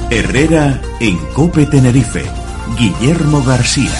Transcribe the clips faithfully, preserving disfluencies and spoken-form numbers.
Herrera en COPE Tenerife. Guillermo García.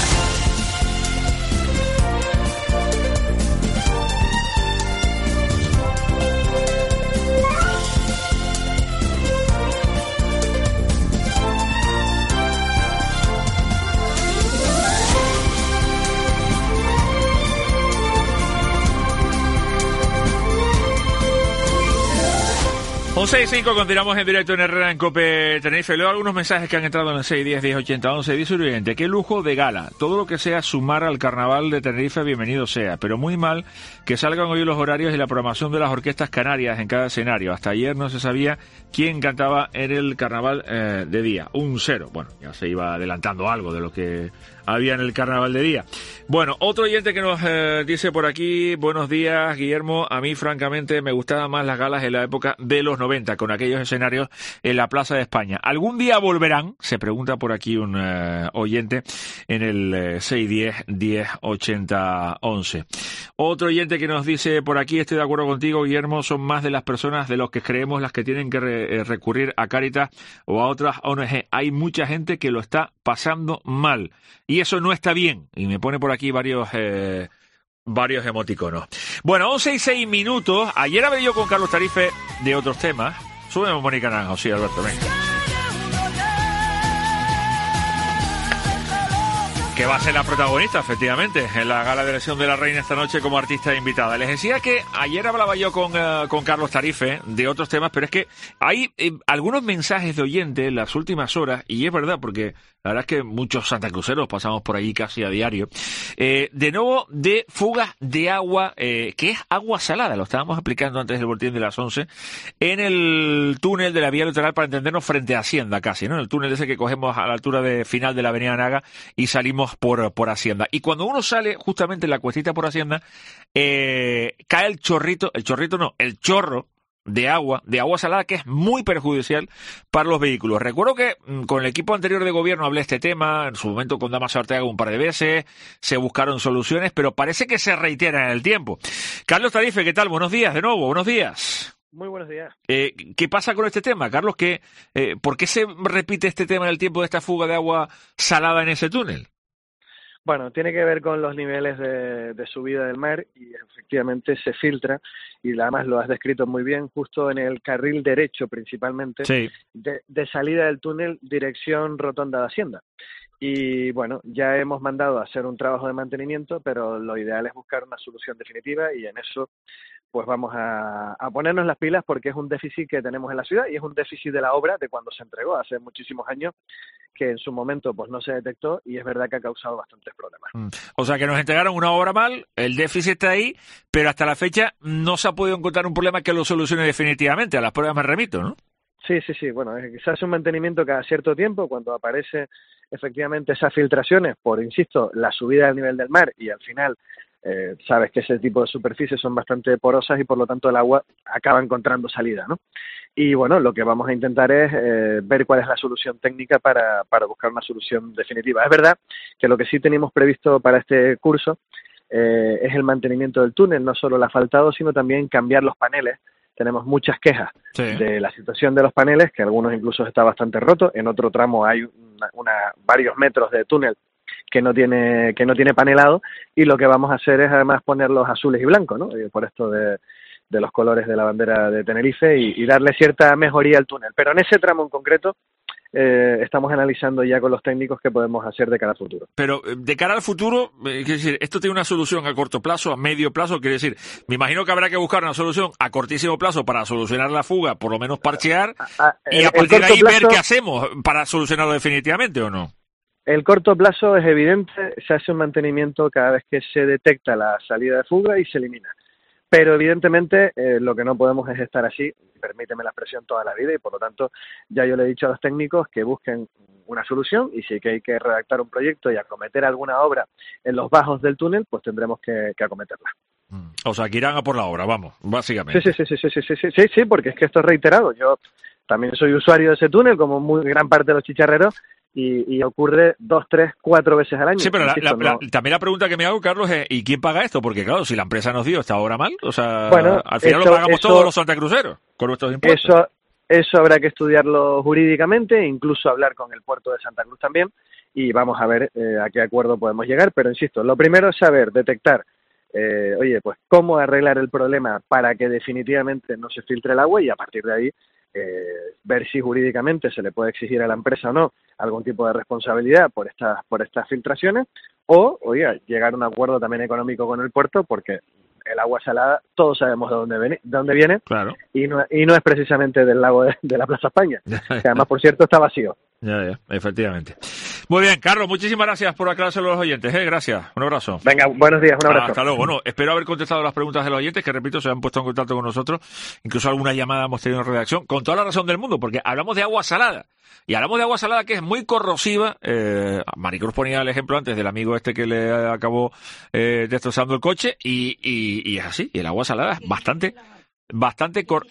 once y cinco, continuamos en directo en Herrera en COPE Tenerife. Leo algunos mensajes que han entrado en el seis diez diez ochenta once. Dice un oyente: qué lujo de gala. Todo lo que sea sumar al carnaval de Tenerife, bienvenido sea. Pero muy mal que salgan hoy los horarios y la programación de las orquestas canarias en cada escenario. Hasta ayer no se sabía quién cantaba en el carnaval eh, de día. Un cero. Bueno, ya se iba adelantando algo de lo que había en el carnaval de día. Bueno, otro oyente que nos eh, dice por aquí: buenos días, Guillermo. A mí, francamente, me gustaban más las galas en la época de los noventa, con aquellos escenarios en la Plaza de España. ¿Algún día volverán? Se pregunta por aquí un eh, oyente en el eh, seis diez diez ochenta once. Otro oyente que nos dice por aquí: estoy de acuerdo contigo, Guillermo, son más de las personas de los que creemos las que tienen que re- eh, recurrir a Cáritas o a otras O N G. Hay mucha gente que lo está pasando mal y eso no está bien. Y me pone por aquí varios eh, varios emoticonos. Bueno, once y seis minutos. Ayer hablé yo con Carlos Tarife de otros temas. Súbeme Mónica Naranjo, sí, Alberto, venga. Que va a ser la protagonista, efectivamente, en la gala de elección de la reina esta noche como artista invitada. Les decía que ayer hablaba yo con, uh, con Carlos Tarife de otros temas, pero es que hay eh, algunos mensajes de oyentes en las últimas horas, y es verdad, porque la verdad es que muchos santacruceros pasamos por allí casi a diario, eh, de nuevo de fugas de agua, eh, que es agua salada, lo estábamos explicando antes del boletín de las once, en el túnel de la vía litoral, para entendernos, frente a Hacienda casi, ¿no? El túnel ese que cogemos a la altura de final de la avenida Naga y salimos por, por Hacienda. Y cuando uno sale justamente en la cuestita por Hacienda, eh, cae el chorrito, el chorrito no, el chorro de agua, de agua salada, que es muy perjudicial para los vehículos. Recuerdo que mmm, con el equipo anterior de gobierno hablé de este tema, en su momento con Damaso Arteaga un par de veces, se buscaron soluciones, pero parece que se reitera en el tiempo. Carlos Tarife, ¿qué tal? Buenos días de nuevo, buenos días. Muy buenos días. Eh, ¿Qué pasa con este tema, Carlos? ¿Qué, eh, ¿Por qué se repite este tema en el tiempo de esta fuga de agua salada en ese túnel? Bueno, tiene que ver con los niveles de, de subida del mar y efectivamente se filtra, y además lo has descrito muy bien, justo en el carril derecho principalmente, sí. de, de salida del túnel dirección Rotonda de Hacienda. Y bueno, ya hemos mandado a hacer un trabajo de mantenimiento, pero lo ideal es buscar una solución definitiva, y en eso pues vamos a, a ponernos las pilas, porque es un déficit que tenemos en la ciudad y es un déficit de la obra de cuando se entregó hace muchísimos años, que en su momento pues no se detectó, y es verdad que ha causado bastantes problemas. Mm. O sea que nos entregaron una obra mal, el déficit está ahí, pero hasta la fecha no se ha podido encontrar un problema que lo solucione definitivamente. A las pruebas me remito, ¿no? Sí, sí, sí. Bueno, se hace un mantenimiento cada cierto tiempo cuando aparece efectivamente esas filtraciones por, insisto, la subida del nivel del mar, y al final eh, sabes que ese tipo de superficies son bastante porosas y por lo tanto el agua acaba encontrando salida, ¿no? Y bueno, lo que vamos a intentar es eh, ver cuál es la solución técnica para, para buscar una solución definitiva. Es verdad que lo que sí teníamos previsto para este curso eh, es el mantenimiento del túnel, no solo el asfaltado, sino también cambiar los paneles. Tenemos muchas quejas sí. de la situación de los paneles, que algunos incluso está bastante roto, en otro tramo hay una, una, varios metros de túnel que no tiene que no tiene panelado, y lo que vamos a hacer es además ponerlos azules y blancos, ¿no? Y por esto de, de los colores de la bandera de Tenerife, y, y darle cierta mejoría al túnel. Pero en ese tramo en concreto eh, estamos analizando ya con los técnicos qué podemos hacer de cara al futuro. Pero de cara al futuro, eh, quiere decir, ¿esto tiene una solución a corto plazo, a medio plazo? Quiere decir, me imagino que habrá que buscar una solución a cortísimo plazo para solucionar la fuga, por lo menos parchear, a, a, y a partir de ahí plazo, ver qué hacemos para solucionarlo definitivamente, ¿o no? El corto plazo es evidente, se hace un mantenimiento cada vez que se detecta la salida de fuga y se elimina. Pero evidentemente eh, lo que no podemos es estar así, permíteme la expresión, toda la vida, y por lo tanto ya yo le he dicho a los técnicos que busquen una solución, y si que hay que redactar un proyecto y acometer alguna obra en los bajos del túnel, pues tendremos que, que acometerla. O sea, que irán a por la obra, vamos, básicamente. Sí, sí, sí, sí, sí, sí, sí, sí, sí, porque es que esto es reiterado. Yo también soy usuario de ese túnel, como muy gran parte de los chicharreros, Y, y ocurre dos, tres, cuatro veces al año. Sí, pero Insisto, la, la, no... la, también la pregunta que me hago, Carlos, es ¿y quién paga esto? Porque claro, si la empresa nos dio esta obra mal, o sea, bueno, al final eso, lo pagamos eso, todos los santacruceros con nuestros impuestos. Eso, eso habrá que estudiarlo jurídicamente, incluso hablar con el puerto de Santa Cruz también, y vamos a ver eh, a qué acuerdo podemos llegar. Pero insisto, lo primero es saber detectar, eh, oye, pues cómo arreglar el problema para que definitivamente no se filtre el agua, y a partir de ahí eh, ver si jurídicamente se le puede exigir a la empresa o no algún tipo de responsabilidad por estas por estas filtraciones, o, oye, llegar a un acuerdo también económico con el puerto, porque el agua salada todos sabemos de dónde viene, de dónde viene, claro. y no y no es precisamente del lago de, de la Plaza España, que además, por cierto, está vacío. Ya, ya, efectivamente. Muy bien, Carlos, muchísimas gracias por aclarárselo a los oyentes, ¿eh? Gracias, un abrazo. Venga, buenos días, un abrazo. Hasta luego. Bueno, espero haber contestado las preguntas de los oyentes, que repito, se han puesto en contacto con nosotros, incluso alguna llamada hemos tenido en redacción, con toda la razón del mundo, porque hablamos de agua salada, y hablamos de agua salada que es muy corrosiva. eh, Maricruz ponía el ejemplo antes del amigo este que le acabó eh, destrozando el coche, y, y, y es así, y el agua salada es bastante, bastante cor...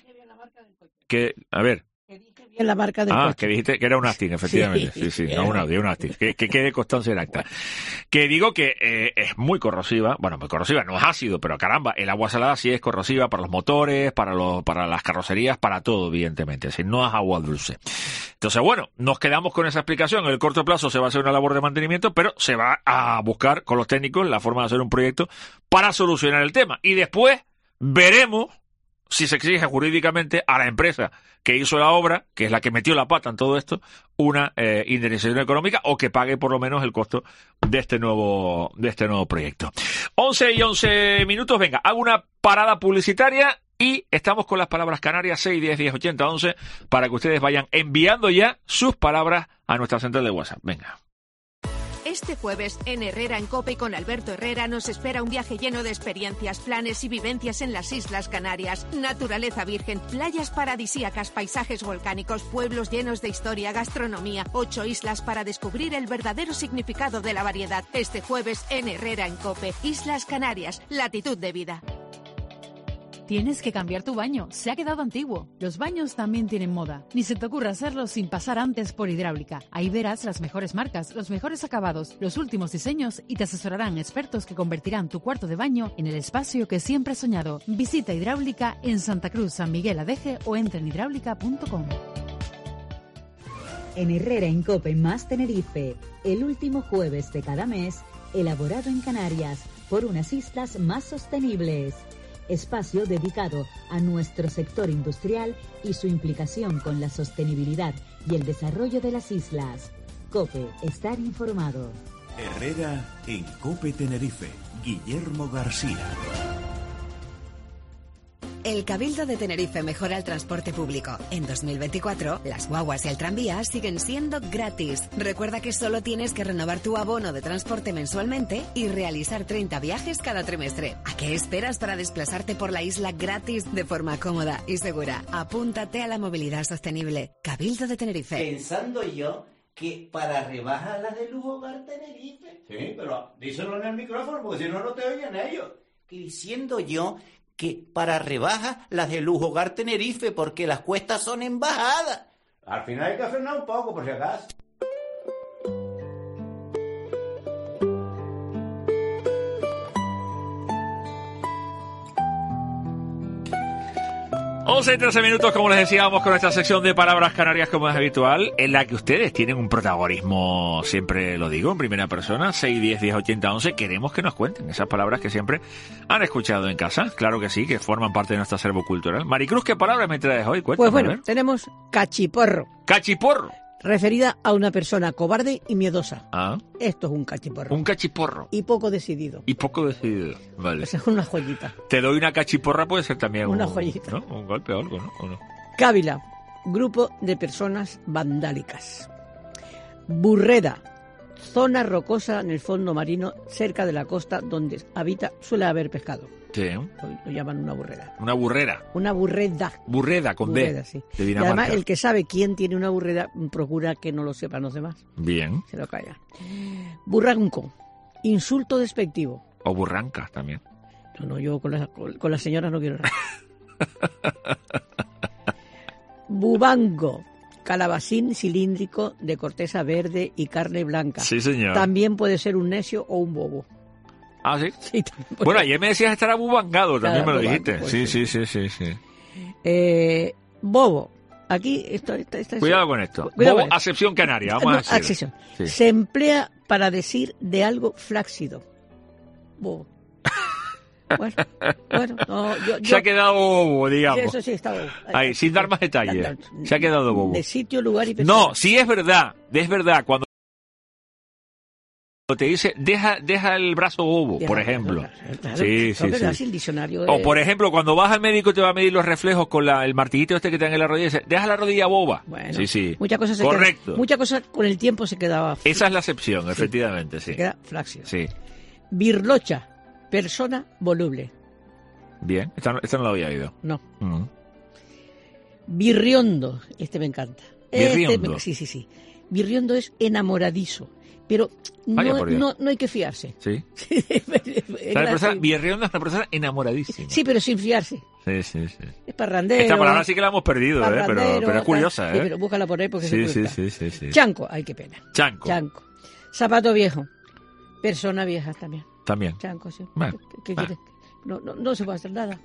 que, a ver, en la marca del ah, coche. que dijiste que era un Astin, efectivamente. Sí, sí, sí, no un Audi, un Astin. Que, que quede constancia en acta. Que digo que eh, es muy corrosiva, bueno, muy corrosiva, no es ácido, pero caramba, el agua salada sí es corrosiva para los motores, para los, para las carrocerías, para todo, evidentemente. Es decir, no es agua dulce. Entonces, bueno, nos quedamos con esa explicación. En el corto plazo se va a hacer una labor de mantenimiento, pero se va a buscar con los técnicos la forma de hacer un proyecto para solucionar el tema. Y después veremos si se exige jurídicamente a la empresa que hizo la obra, que es la que metió la pata en todo esto, una eh, indemnización económica, o que pague por lo menos el costo de este nuevo de este nuevo proyecto. once y once minutos, venga, hago una parada publicitaria y estamos con las palabras canarias seis, diez, diez, ochenta, once, para que ustedes vayan enviando ya sus palabras a nuestra central de WhatsApp. Venga. Este jueves, en Herrera en COPE con Alberto Herrera, nos espera un viaje lleno de experiencias, planes y vivencias en las Islas Canarias. Naturaleza virgen, playas paradisíacas, paisajes volcánicos, pueblos llenos de historia, gastronomía. Ocho islas para descubrir el verdadero significado de la variedad. Este jueves, en Herrera en COPE. Islas Canarias, latitud de vida. Tienes que cambiar tu baño, se ha quedado antiguo. Los baños también tienen moda. Ni se te ocurra hacerlo sin pasar antes por Hidráulica. Ahí verás las mejores marcas, los mejores acabados, los últimos diseños y te asesorarán expertos que convertirán tu cuarto de baño en el espacio que siempre has soñado. Visita Hidráulica en Santa Cruz, San Miguel Adeje o entra en hidráulica punto com. En Herrera en COPE más Tenerife, el último jueves de cada mes, elaborado en Canarias por unas islas más sostenibles. Espacio dedicado a nuestro sector industrial y su implicación con la sostenibilidad y el desarrollo de las islas. COPE, estar informado. Herrera en COPE Tenerife. Guillermo García. El Cabildo de Tenerife mejora el transporte público. En dos mil veinticuatro, las guaguas y el tranvía siguen siendo gratis. Recuerda que solo tienes que renovar tu abono de transporte mensualmente y realizar treinta viajes cada trimestre. ¿A qué esperas para desplazarte por la isla gratis de forma cómoda y segura? Apúntate a la movilidad sostenible. Cabildo de Tenerife. Pensando yo que para rebajar las de Lujo Hogar Tenerife... Sí, pero díselo en el micrófono porque si no, no te oyen ellos. Que diciendo yo que para rebajas las de Lujo Hogar Tenerife, porque las cuestas son en bajada. Al final hay que frenar un poco, por si acaso. once y trece minutos, como les decíamos, con esta sección de palabras canarias como es habitual, en la que ustedes tienen un protagonismo, siempre lo digo, en primera persona, seis, diez, diez, ochenta, once. Queremos que nos cuenten esas palabras que siempre han escuchado en casa. Claro que sí, que forman parte de nuestro acervo cultural. Maricruz, ¿qué palabras me traes hoy? Cuéntame, pues bueno, tenemos cachiporro. Cachiporro. Referida a una persona cobarde y miedosa. Ah. Esto es un cachiporro. Un cachiporro. Y poco decidido. Y poco decidido, vale. Esa es una joyita. Te doy una cachiporra, puede ser también una un, joyita. ¿no? Un golpe o algo, ¿no? ¿O no? Cávila, grupo de personas vandálicas. Burreda, zona rocosa en el fondo marino cerca de la costa donde habita, suele haber pescado. Sí. Lo, lo llaman una burrera. Una burrera. Una burreda. Burreda, con burreda, D. Sí. De y Dinamarca. además, el que sabe quién tiene una burrera, procura que no lo sepan los demás. Bien. Se lo calla. Burranco, insulto despectivo. O burranca también. No, no, yo con las con, con la señora no quiero nada. Bubango, calabacín cilíndrico de corteza verde y carne blanca. Sí, señor. También puede ser un necio o un bobo. Ah, ¿sí? Sí, también puede bueno, ser. ayer me decías estar abubangado, también Claro, me lo dijiste. pues, Sí, sí, sí, sí, sí, sí. Eh, bobo, aquí... Esto, esto, esto, Cuidado con esto. Cuidado Bobo, con esto. acepción canaria, vamos No, a decir. acepción. Sí. Se emplea para decir de algo flácido. Bobo. Bueno, bueno, no, yo, yo, Se ha quedado bobo, digamos. Sí, eso sí, está bobo. Ahí, sin dar más detalles. Se ha quedado bobo. De sitio, lugar y persona. No, sí es verdad, es verdad. Cuando te dice, deja, deja el brazo bobo, Deja, por ejemplo. Claro, claro, Sí, claro, sí, pero sí. así el diccionario O es- por ejemplo, cuando vas al médico y te va a medir los reflejos con la, el martillito este que te dan en la rodilla, dice, deja la rodilla boba. Bueno, sí, sí. Muchas cosas se Correcto. queda- muchas cosas con el tiempo se quedaba. Esa es la excepción, Sí. efectivamente, sí. Se queda flácido. Sí. Birlocha, persona voluble. Bien, esta, no- esta no la había oído. No. Mm. Birriondo, este me encanta. Este Birriondo. me- sí, sí, sí. Birriondo es enamoradizo, pero Vaya no, por Dios. no, no hay que fiarse. Sí. Es O sea, la persona, la- Birriondo es una persona enamoradísima. sí, pero sin fiarse. Sí, sí, sí. Es parrandero. Esta palabra sí que la hemos perdido, ¿eh? pero, parrandero, pero es curiosa, tal. Sí, ¿eh? pero búscala por ahí porque Sí, se sí, gusta. sí, sí, sí. Chanco, ay, qué pena. Chanco. Chanco. Zapato viejo. Persona vieja también. También. Chanco, sí. Bueno, ¿Qué, qué bueno. quieres? No, no, no se puede hacer nada.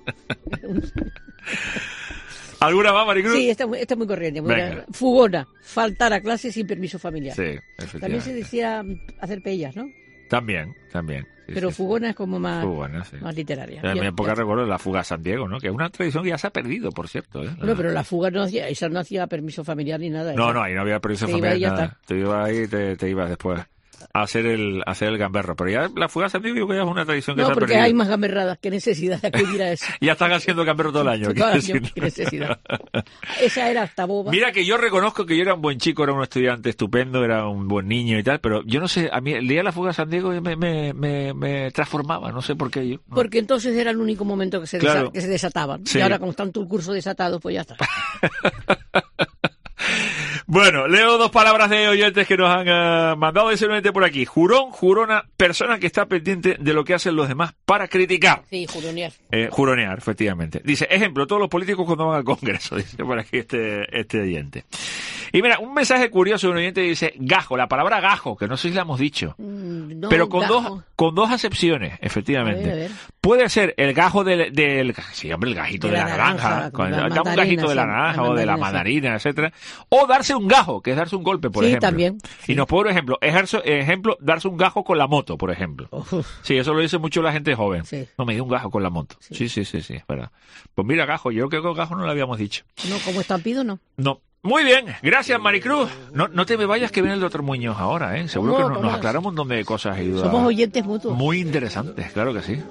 ¿Alguna más, Maricruz? Sí, esta, esta es muy corriente. Muy Venga. corriente. Fugona. Faltar a clase sin permiso familiar. Sí, También efectivamente. se decía mm, hacer pellas, ¿no? También, también. Sí, Pero sí, fugona es como más, sí. Fugona, sí. más literaria. En mi Bien, época ya. recuerdo la fuga a San Diego, ¿no? Que es una tradición que ya se ha perdido, por cierto. ¿eh? Bueno, pero la fuga no hacía, esa no hacía permiso familiar ni nada. No, esa. no, ahí no había permiso Te iba familiar. y ya nada. está. Te ibas ahí y te, te ibas después a hacer el, a hacer el gamberro. Pero ya la fuga a San Diego yo creo que ya es una tradición que No, se ha porque perdido. hay más gamberradas que necesidad de acudir a eso. Ya están haciendo gamberro todo el año. Todo quiero el año, decir. qué necesidad. Esa era hasta boba. Mira que yo reconozco que yo era un buen chico, era un estudiante estupendo, era un buen niño y tal, pero yo no sé, a mí el día de la fuga a San Diego me, me, me, me transformaba, no sé por qué yo. ¿no? Porque entonces era el único momento que se, Claro. desa- que se desataban. Sí. Y ahora, como están todo el curso desatados, pues ya está. Bueno, leo dos palabras de oyentes que nos han uh, mandado simplemente por aquí. Jurón, jurona, persona que está pendiente de lo que hacen los demás para criticar. Sí, juronear. Eh, juronear, efectivamente. Dice, ejemplo, todos los políticos cuando van al Congreso, dice por aquí este, este oyente. Y mira, un mensaje curioso de un oyente dice, gajo, la palabra gajo, que no sé si la hemos dicho, Mm, no, pero con gajo. dos, con dos acepciones, efectivamente. A ver, a ver. Puede ser el gajo del, del sí, hombre, el gajito de, De la, la naranja, naranja, cuando la dame un mandarina, gajito de la sí, naranja la o de la mandarina, sí. mandarina, etcétera. O darse un gajo, que es darse un golpe, por Sí, ejemplo. también, sí. Y nos puedo, por ejemplo, ejerzo, ejemplo, darse un gajo con la moto, por ejemplo. Uf, Sí, eso lo dice mucho la gente joven. Sí. No, me dio un gajo con la moto. Sí. Sí, sí, sí, sí, es verdad. Pues mira, gajo, yo creo que el gajo no lo habíamos dicho. no, como estampido, no. No. Muy bien, gracias Maricruz. No, no te me vayas que viene el doctor Muñoz ahora, ¿eh? Seguro No, que no- nos vamos. aclara un montón de cosas y dudas. Somos oyentes mutuos. Muy interesantes, claro que sí.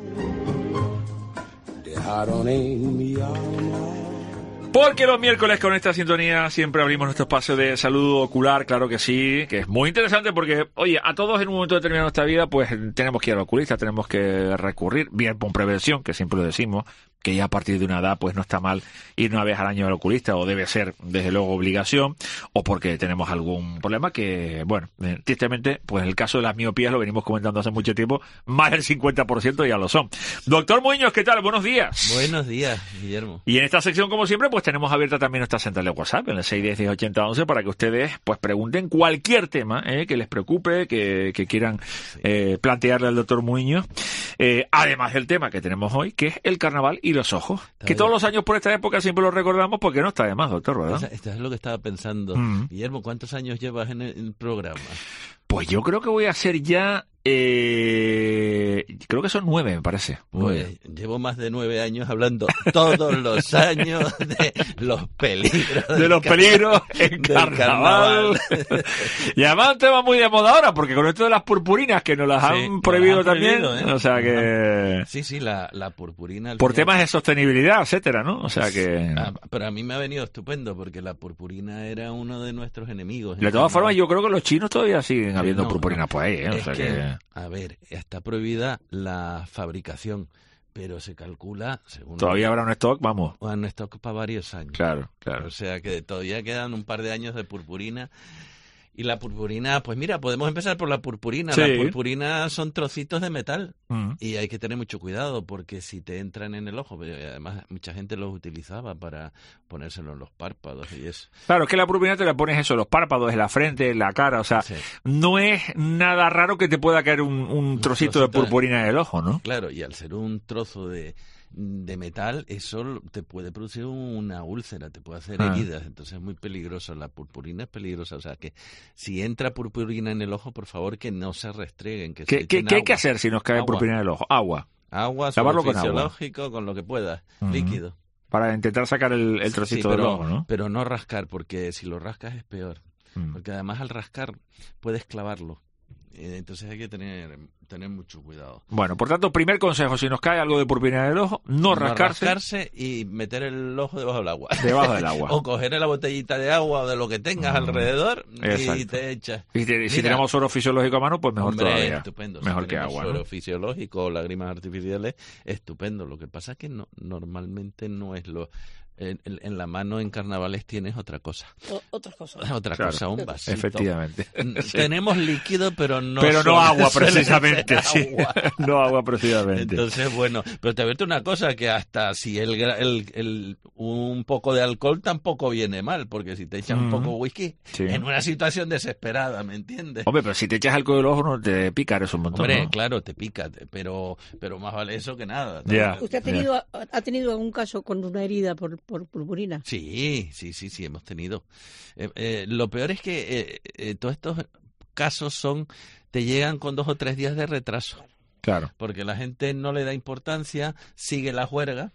Porque los miércoles con esta sintonía siempre abrimos nuestro espacio de salud ocular, claro que sí, que es muy interesante porque, oye, a todos en un momento determinado de nuestra vida, pues tenemos que ir al oculista, tenemos que recurrir, bien con prevención, que siempre lo decimos, que ya a partir de una edad pues no está mal ir una vez al año al oculista, o debe ser desde luego obligación, o porque tenemos algún problema que, bueno, eh, tristemente, pues en el caso de las miopías lo venimos comentando hace mucho tiempo, más del cincuenta por ciento ya lo son. Doctor Muñoz, ¿qué tal? Buenos días. Buenos días, Guillermo. Y en esta sección, como siempre, pues tenemos abierta también nuestra central de WhatsApp en el seis uno cero, diez ochenta once para que ustedes pues pregunten cualquier tema eh, que les preocupe, que, que quieran eh, plantearle al doctor Muñoz. Eh, además del tema que tenemos hoy, que es el carnaval y los ojos. Está que bien. todos los años por esta época siempre lo recordamos porque no está de más, doctor, ¿verdad? Esa- Esto es lo que estaba pensando. Mm. Guillermo, ¿cuántos años llevas en el, en el programa? Pues yo creo que voy a hacer ya... Eh, creo que son nueve, me parece. Nueve. Pues llevo más de nueve años hablando todos los años de los peligros. De del los car- peligros en del carnaval. carnaval. Y además un tema muy de moda ahora, porque con esto de las purpurinas que nos las Sí, han nos prohibido las han también, prohibido, ¿eh? o sea que... Sí, sí, la, la purpurina. al Por final- temas de sostenibilidad, etcétera, ¿no? O sea que... Ah, pero a mí me ha venido estupendo porque la purpurina era uno de nuestros enemigos. en De todas el formas, carnaval. yo creo que los chinos todavía siguen habiendo No, purpurina no. por ahí, ¿eh? O Es sea que, que... a ver, está prohibida la fabricación, pero se calcula, según Todavía habrá un stock, vamos. un stock para varios años. Claro, claro. O sea que todavía quedan un par de años de purpurina. Y la purpurina, pues mira, podemos empezar por la purpurina. Sí. La purpurina son trocitos de metal Mm. y hay que tener mucho cuidado porque si te entran en el ojo, pero además mucha gente los utilizaba para ponérselo en los párpados y eso. Claro, es que la purpurina te la pones eso, los párpados, en la frente, en la cara, o sea, Sí. no es nada raro que te pueda caer un, un trocito de trocito de- purpurina en el ojo, ¿no? Claro, y al ser un trozo de, de metal, eso te puede producir una úlcera, te puede hacer Ah. heridas, entonces es muy peligroso. La purpurina es peligrosa, o sea que si entra purpurina en el ojo, por favor que no se restreguen, que se ¿Qué, qué, echen qué hay que agua. hacer si nos cae Agua. purpurina en el ojo? Agua. Agua, Lavarlo suero con agua. fisiológico, con lo que puedas, Ujú. líquido. Para intentar sacar el, el trocito Sí, pero, del ojo, ¿no? pero no rascar, porque si lo rascas es peor. Mm. Porque además al rascar puedes clavarlo. Eh, Entonces hay que tener, tener mucho cuidado. Bueno, por tanto, primer consejo, si nos cae algo de purpurina en el ojo, no, rascarse, rascarse y meter el ojo debajo del agua. debajo del agua. O coger la botellita de agua o de lo que tengas Mm. alrededor y Exacto. te echas. Y te- si Mira, tenemos suero fisiológico a mano, pues mejor hombre, todavía. estupendo. Mejor Si que tenemos agua, suero ¿no? fisiológico o lágrimas artificiales, estupendo. Lo que pasa es que no, normalmente no es lo... En, en- en la mano en carnavales tienes otra cosa. O- otras cosas. Otra Claro. cosa, un vasito. Efectivamente. N- Sí. Tenemos líquido, pero no Pero no suele- agua, suele precisamente. ser Sí. agua. No agua, precisamente. Entonces, bueno, pero te advierto una cosa, que hasta si el, gra- el, el un poco de alcohol tampoco viene mal, porque si te echas un Ujú. poco de whisky, Sí. en una situación desesperada, ¿me entiendes? Hombre, pero si te echas algo del ojo, no te pica eso un montón, Hombre, ¿no? claro, te pica, te- pero pero más vale eso que nada. Ya. ¿Usted ha tenido, ha tenido algún caso con una herida por, por purpurina? Sí, sí, sí, sí, hemos tenido. Eh, eh, lo peor es que eh, eh, todos estos casos son, te llegan con dos o tres días de retraso. Claro. Porque la gente no le da importancia, sigue la juerga,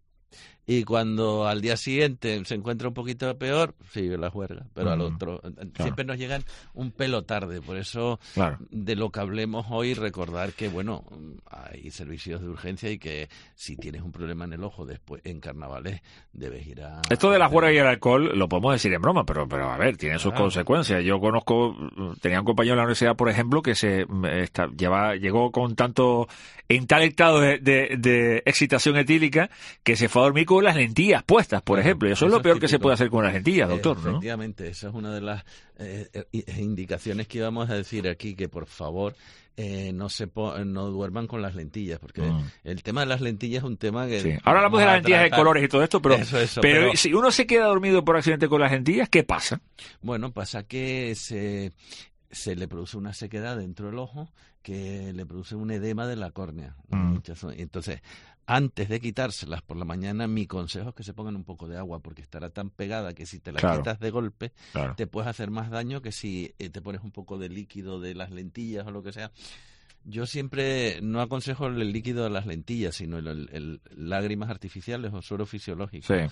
y cuando al día siguiente se encuentra un poquito peor, sigue la juerga. Pero al Mm, otro, siempre nos llegan un pelo tarde. Por eso, Claro. de lo que hablemos hoy, recordar que, bueno, hay servicios de urgencia y que si tienes un problema en el ojo después en carnavales, debes ir a... Esto de la juerga y el alcohol lo podemos decir en broma, pero pero a ver, tiene sus Claro. consecuencias. Yo conozco, tenía un compañero en la universidad, por ejemplo, que se eh, está, lleva, llegó con tanto, en tal estado de, de, de excitación etílica que se fue a dormir con las lentillas puestas, por Claro, ejemplo. Y eso es eso lo es peor que se típico. puede hacer con las lentillas, doctor, ¿no? Efectivamente, esa es una de las eh, eh, indicaciones que íbamos a decir aquí, que por favor eh, no se po- no duerman con las lentillas, porque Mm. el tema de las lentillas es un tema que... Sí. Ahora hablamos de las lentillas de colores y todo esto, pero, Eso, eso, pero, pero- si uno se queda dormido por accidente con las lentillas, ¿qué pasa? Bueno, pasa que se, se le produce una sequedad dentro del ojo que le produce un edema de la córnea. Mm. Muchas son- Entonces, antes de quitárselas por la mañana, mi consejo es que se pongan un poco de agua, porque estará tan pegada que si te la Claro. quitas de golpe, Claro. te puedes hacer más daño que si eh, te pones un poco de líquido de las lentillas o lo que sea. Yo siempre no aconsejo el líquido de las lentillas, sino el, el- el lágrimas artificiales o suero fisiológico. Sí,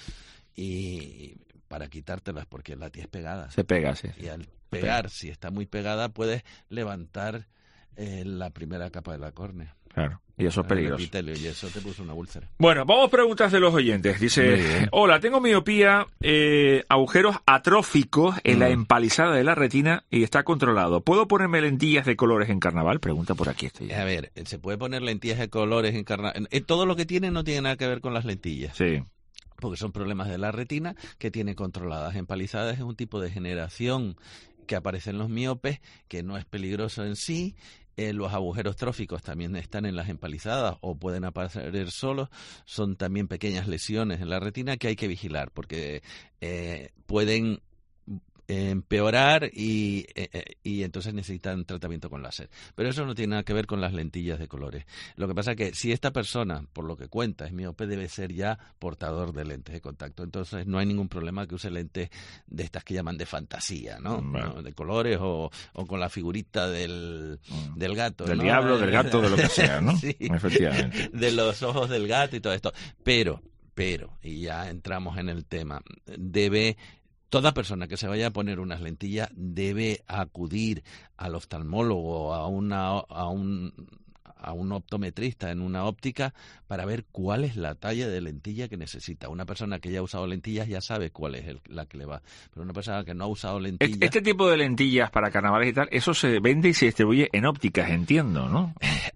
Y para quitártelas, porque la tienes pegada. se pega, sí. Y al pegar, si está muy pegada, puedes levantar eh, la primera capa de la córnea. Claro. Y eso es el peligroso. epitelio, y eso te puso una úlcera. Bueno, vamos a preguntas de los oyentes. Muy Dice, bien. hola, tengo miopía, eh, agujeros atróficos en la Mm. empalizada de la retina y está controlado. ¿Puedo ponerme lentillas de colores en carnaval? Pregunta por aquí. Estoy. A ver, se puede poner lentillas de colores en carnaval. Todo lo que tiene no tiene nada que ver con las lentillas. Sí. Porque son problemas de la retina que tiene controladas. Empalizadas es un tipo de generación que aparece en los miopes, que no es peligroso en sí. Eh, los agujeros tróficos también están en las empalizadas o pueden aparecer solos. Son también pequeñas lesiones en la retina que hay que vigilar, porque eh, pueden empeorar y, eh, y entonces necesitan tratamiento con láser. Pero eso no tiene nada que ver con las lentillas de colores. Lo que pasa es que si esta persona, por lo que cuenta, es miope, debe ser ya portador de lentes de contacto. Entonces no hay ningún problema que use lentes de estas que llaman de fantasía, ¿no? Bueno. ¿no? De colores o, o con la figurita del, Mm. del gato. Del ¿no? diablo, del gato, de lo que sea, ¿no? Sí. Efectivamente. De los ojos del gato y todo esto. Pero, pero, y ya entramos en el tema, debe... Toda persona que se vaya a poner unas lentillas debe acudir al oftalmólogo, a una a un a un optometrista en una óptica para ver cuál es la talla de lentilla que necesita. Una persona que ya ha usado lentillas ya sabe cuál es el, la que le va, pero una persona que no ha usado lentillas... Este, este tipo de lentillas para carnavales y tal, eso se vende y se distribuye en ópticas, entiendo, ¿no?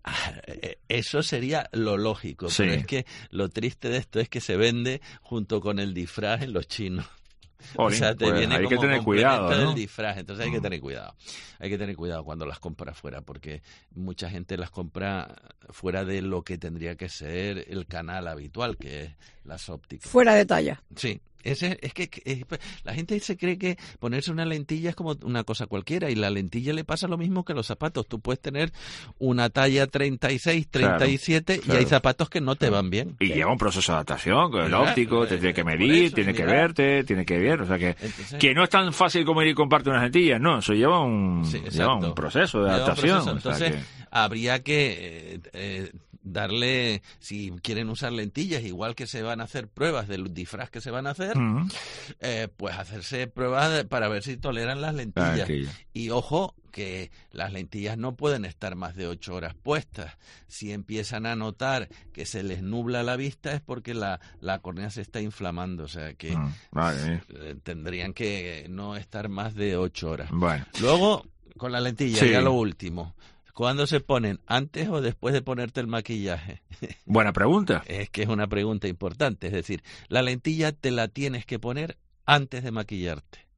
Eso sería lo lógico, Sí. pero es que lo triste de esto es que se vende junto con el disfraz en los chinos. Olín, O sea, te pues viene hay como que tener complemento cuidado, del ¿no? disfraz, entonces hay que Mm. tener cuidado. Hay que tener cuidado cuando las compras fuera, porque mucha gente las compra fuera de lo que tendría que ser el canal habitual, que es las ópticas. Fuera de talla. Sí, Ese, es que es, la gente se cree que ponerse una lentilla es como una cosa cualquiera, y la lentilla le pasa lo mismo que los zapatos. Tú puedes tener una talla treinta y seis, treinta y siete, claro, claro, y hay zapatos que no te van bien. Y lleva un proceso de adaptación con el claro, óptico, eh, te tiene que medir, eso, tiene que mirar, verte, tiene que ver, o sea que, Entonces, que no es tan fácil como ir y comprarte unas lentillas, no, eso lleva un, sí, lleva un proceso de adaptación. Proceso. Entonces, o sea que... habría que eh, eh, darle, si quieren usar lentillas, igual que se van a hacer pruebas del disfraz que se van a hacer, uh-huh. eh, pues hacerse pruebas de, para ver si toleran las lentillas. Ah, y ojo, que las lentillas no pueden estar más de ocho horas puestas. Si empiezan a notar que se les nubla la vista es porque la, la córnea se está inflamando, o sea que uh, vale. eh, tendrían que no estar más de ocho horas. Bueno. Luego, con la lentilla, sí. ya lo último. ¿Cuándo se ponen? ¿Antes o después de ponerte el maquillaje? Buena pregunta. Es que es una pregunta importante. Es decir, la lentilla te la tienes que poner antes de maquillarte,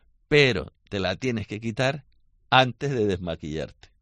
pero te la tienes que quitar antes de desmaquillarte.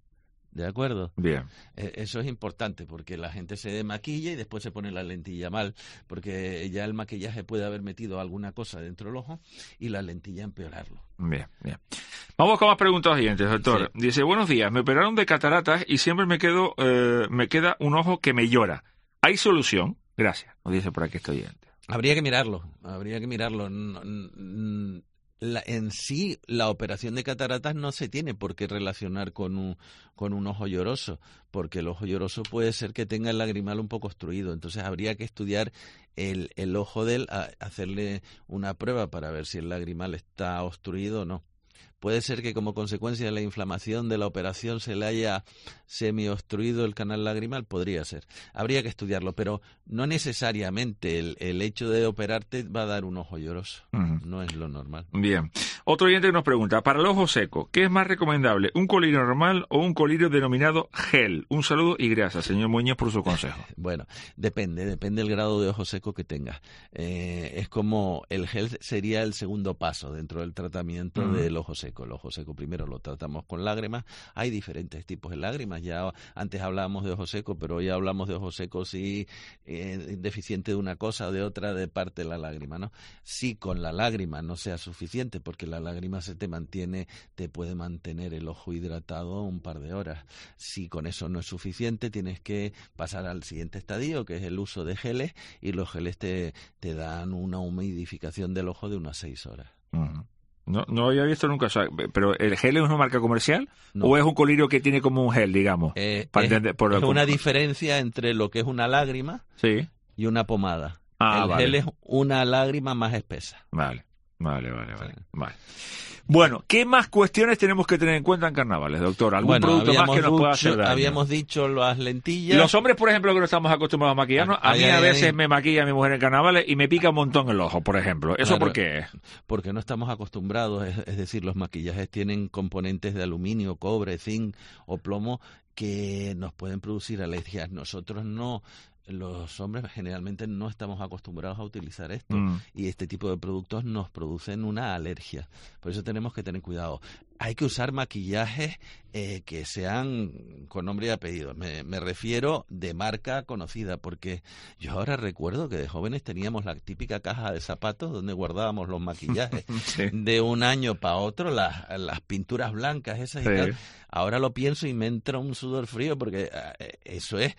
¿De acuerdo? Bien. Eh, eso es importante porque la gente se desmaquilla y después se pone la lentilla mal, porque ya el maquillaje puede haber metido alguna cosa dentro del ojo y la lentilla empeorarlo. Bien, bien. Vamos con más preguntas siguientes, doctor. Sí. Dice, buenos días, me operaron de cataratas y siempre me quedo, eh, me queda un ojo que me llora. ¿Hay solución? Gracias. Nos dice por aquí estoy oyente. Habría que mirarlo, habría que mirarlo. No, no, La, en sí, la operación de cataratas no se tiene por qué relacionar con un, con un ojo lloroso, porque el ojo lloroso puede ser que tenga el lagrimal un poco obstruido. Entonces habría que estudiar el, el ojo de él, a, hacerle una prueba para ver si el lagrimal está obstruido o no. Puede ser que como consecuencia de la inflamación de la operación se le haya semi-obstruido el canal lagrimal, podría ser. Habría que estudiarlo, pero no necesariamente el, el hecho de operarte va a dar un ojo lloroso. Uh-huh. No es lo normal. Bien. Otro oyente nos pregunta, para el ojo seco, ¿qué es más recomendable? ¿Un colirio normal o un colirio denominado gel? Un saludo y gracias, señor Muñoz, por su consejo. Bueno, depende, depende del grado de ojo seco que tengas. Eh, es como el gel sería el segundo paso dentro del tratamiento uh-huh. del ojo seco. El ojo seco primero lo tratamos con lágrimas. Hay diferentes tipos de lágrimas. Ya antes hablábamos de ojo seco, pero hoy hablamos de ojo seco si eh, deficiente de una cosa o de otra de parte de la lágrima, ¿no? Si con la lágrima no sea suficiente, porque la lágrima se te mantiene, te puede mantener el ojo hidratado un par de horas. Si con eso no es suficiente, tienes que pasar al siguiente estadio, que es el uso de geles, y los geles te, te dan una humidificación del ojo de unas seis horas. Uh-huh. No, no lo había visto nunca, o sea, pero ¿el gel es una marca comercial? No. ¿O es un colirio que tiene como un gel, digamos? Eh, para es entender, por, es como... una diferencia entre lo que es una lágrima sí. y una pomada. Ah, el vale. gel es una lágrima más espesa. Vale, vale, vale, vale. Sí. vale. Bueno, ¿qué más cuestiones tenemos que tener en cuenta en carnavales, doctor? ¿Algún bueno, producto más que nos dicho, pueda hacer daño? Habíamos dicho las lentillas. Los hombres, por ejemplo, que no estamos acostumbrados a maquillarnos, a mí a veces me maquilla mi mujer en carnavales y me pica un montón el ojo, por ejemplo. ¿Eso claro, por qué es? Porque no estamos acostumbrados, es, es decir, los maquillajes tienen componentes de aluminio, cobre, zinc o plomo que nos pueden producir alergias. Nosotros no... Los hombres generalmente no estamos acostumbrados a utilizar esto mm. y este tipo de productos nos producen una alergia. Por eso tenemos que tener cuidado. Hay que usar maquillajes eh, que sean con nombre y apellido. Me, me refiero de marca conocida, porque yo ahora recuerdo que de jóvenes teníamos la típica caja de zapatos donde guardábamos los maquillajes. Sí. De un año para otro, las, las pinturas blancas esas sí. y tal. Ahora lo pienso y me entra un sudor frío porque eh, eso es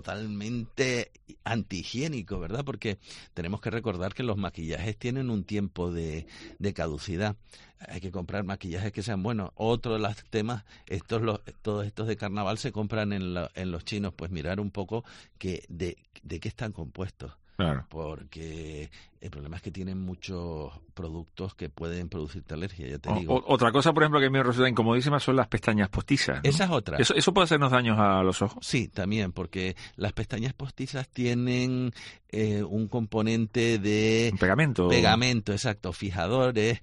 totalmente antihigiénico, ¿verdad? Porque tenemos que recordar que los maquillajes tienen un tiempo de, de caducidad. Hay que comprar maquillajes que sean buenos. Otro de los temas, estos los, todos estos de carnaval se compran en, la, en los chinos, pues mirar un poco que de, de qué están compuestos. Claro. Porque el problema es que tienen muchos productos que pueden producirte alergia, ya te o, digo. O, otra cosa, por ejemplo, que me resulta incomodísima son las pestañas postizas, ¿no? Esa es otra. ¿Eso, ¿Eso puede hacernos daños a los ojos? Sí, también, porque las pestañas postizas tienen eh, un componente de... Un pegamento. Pegamento, exacto. Fijadores,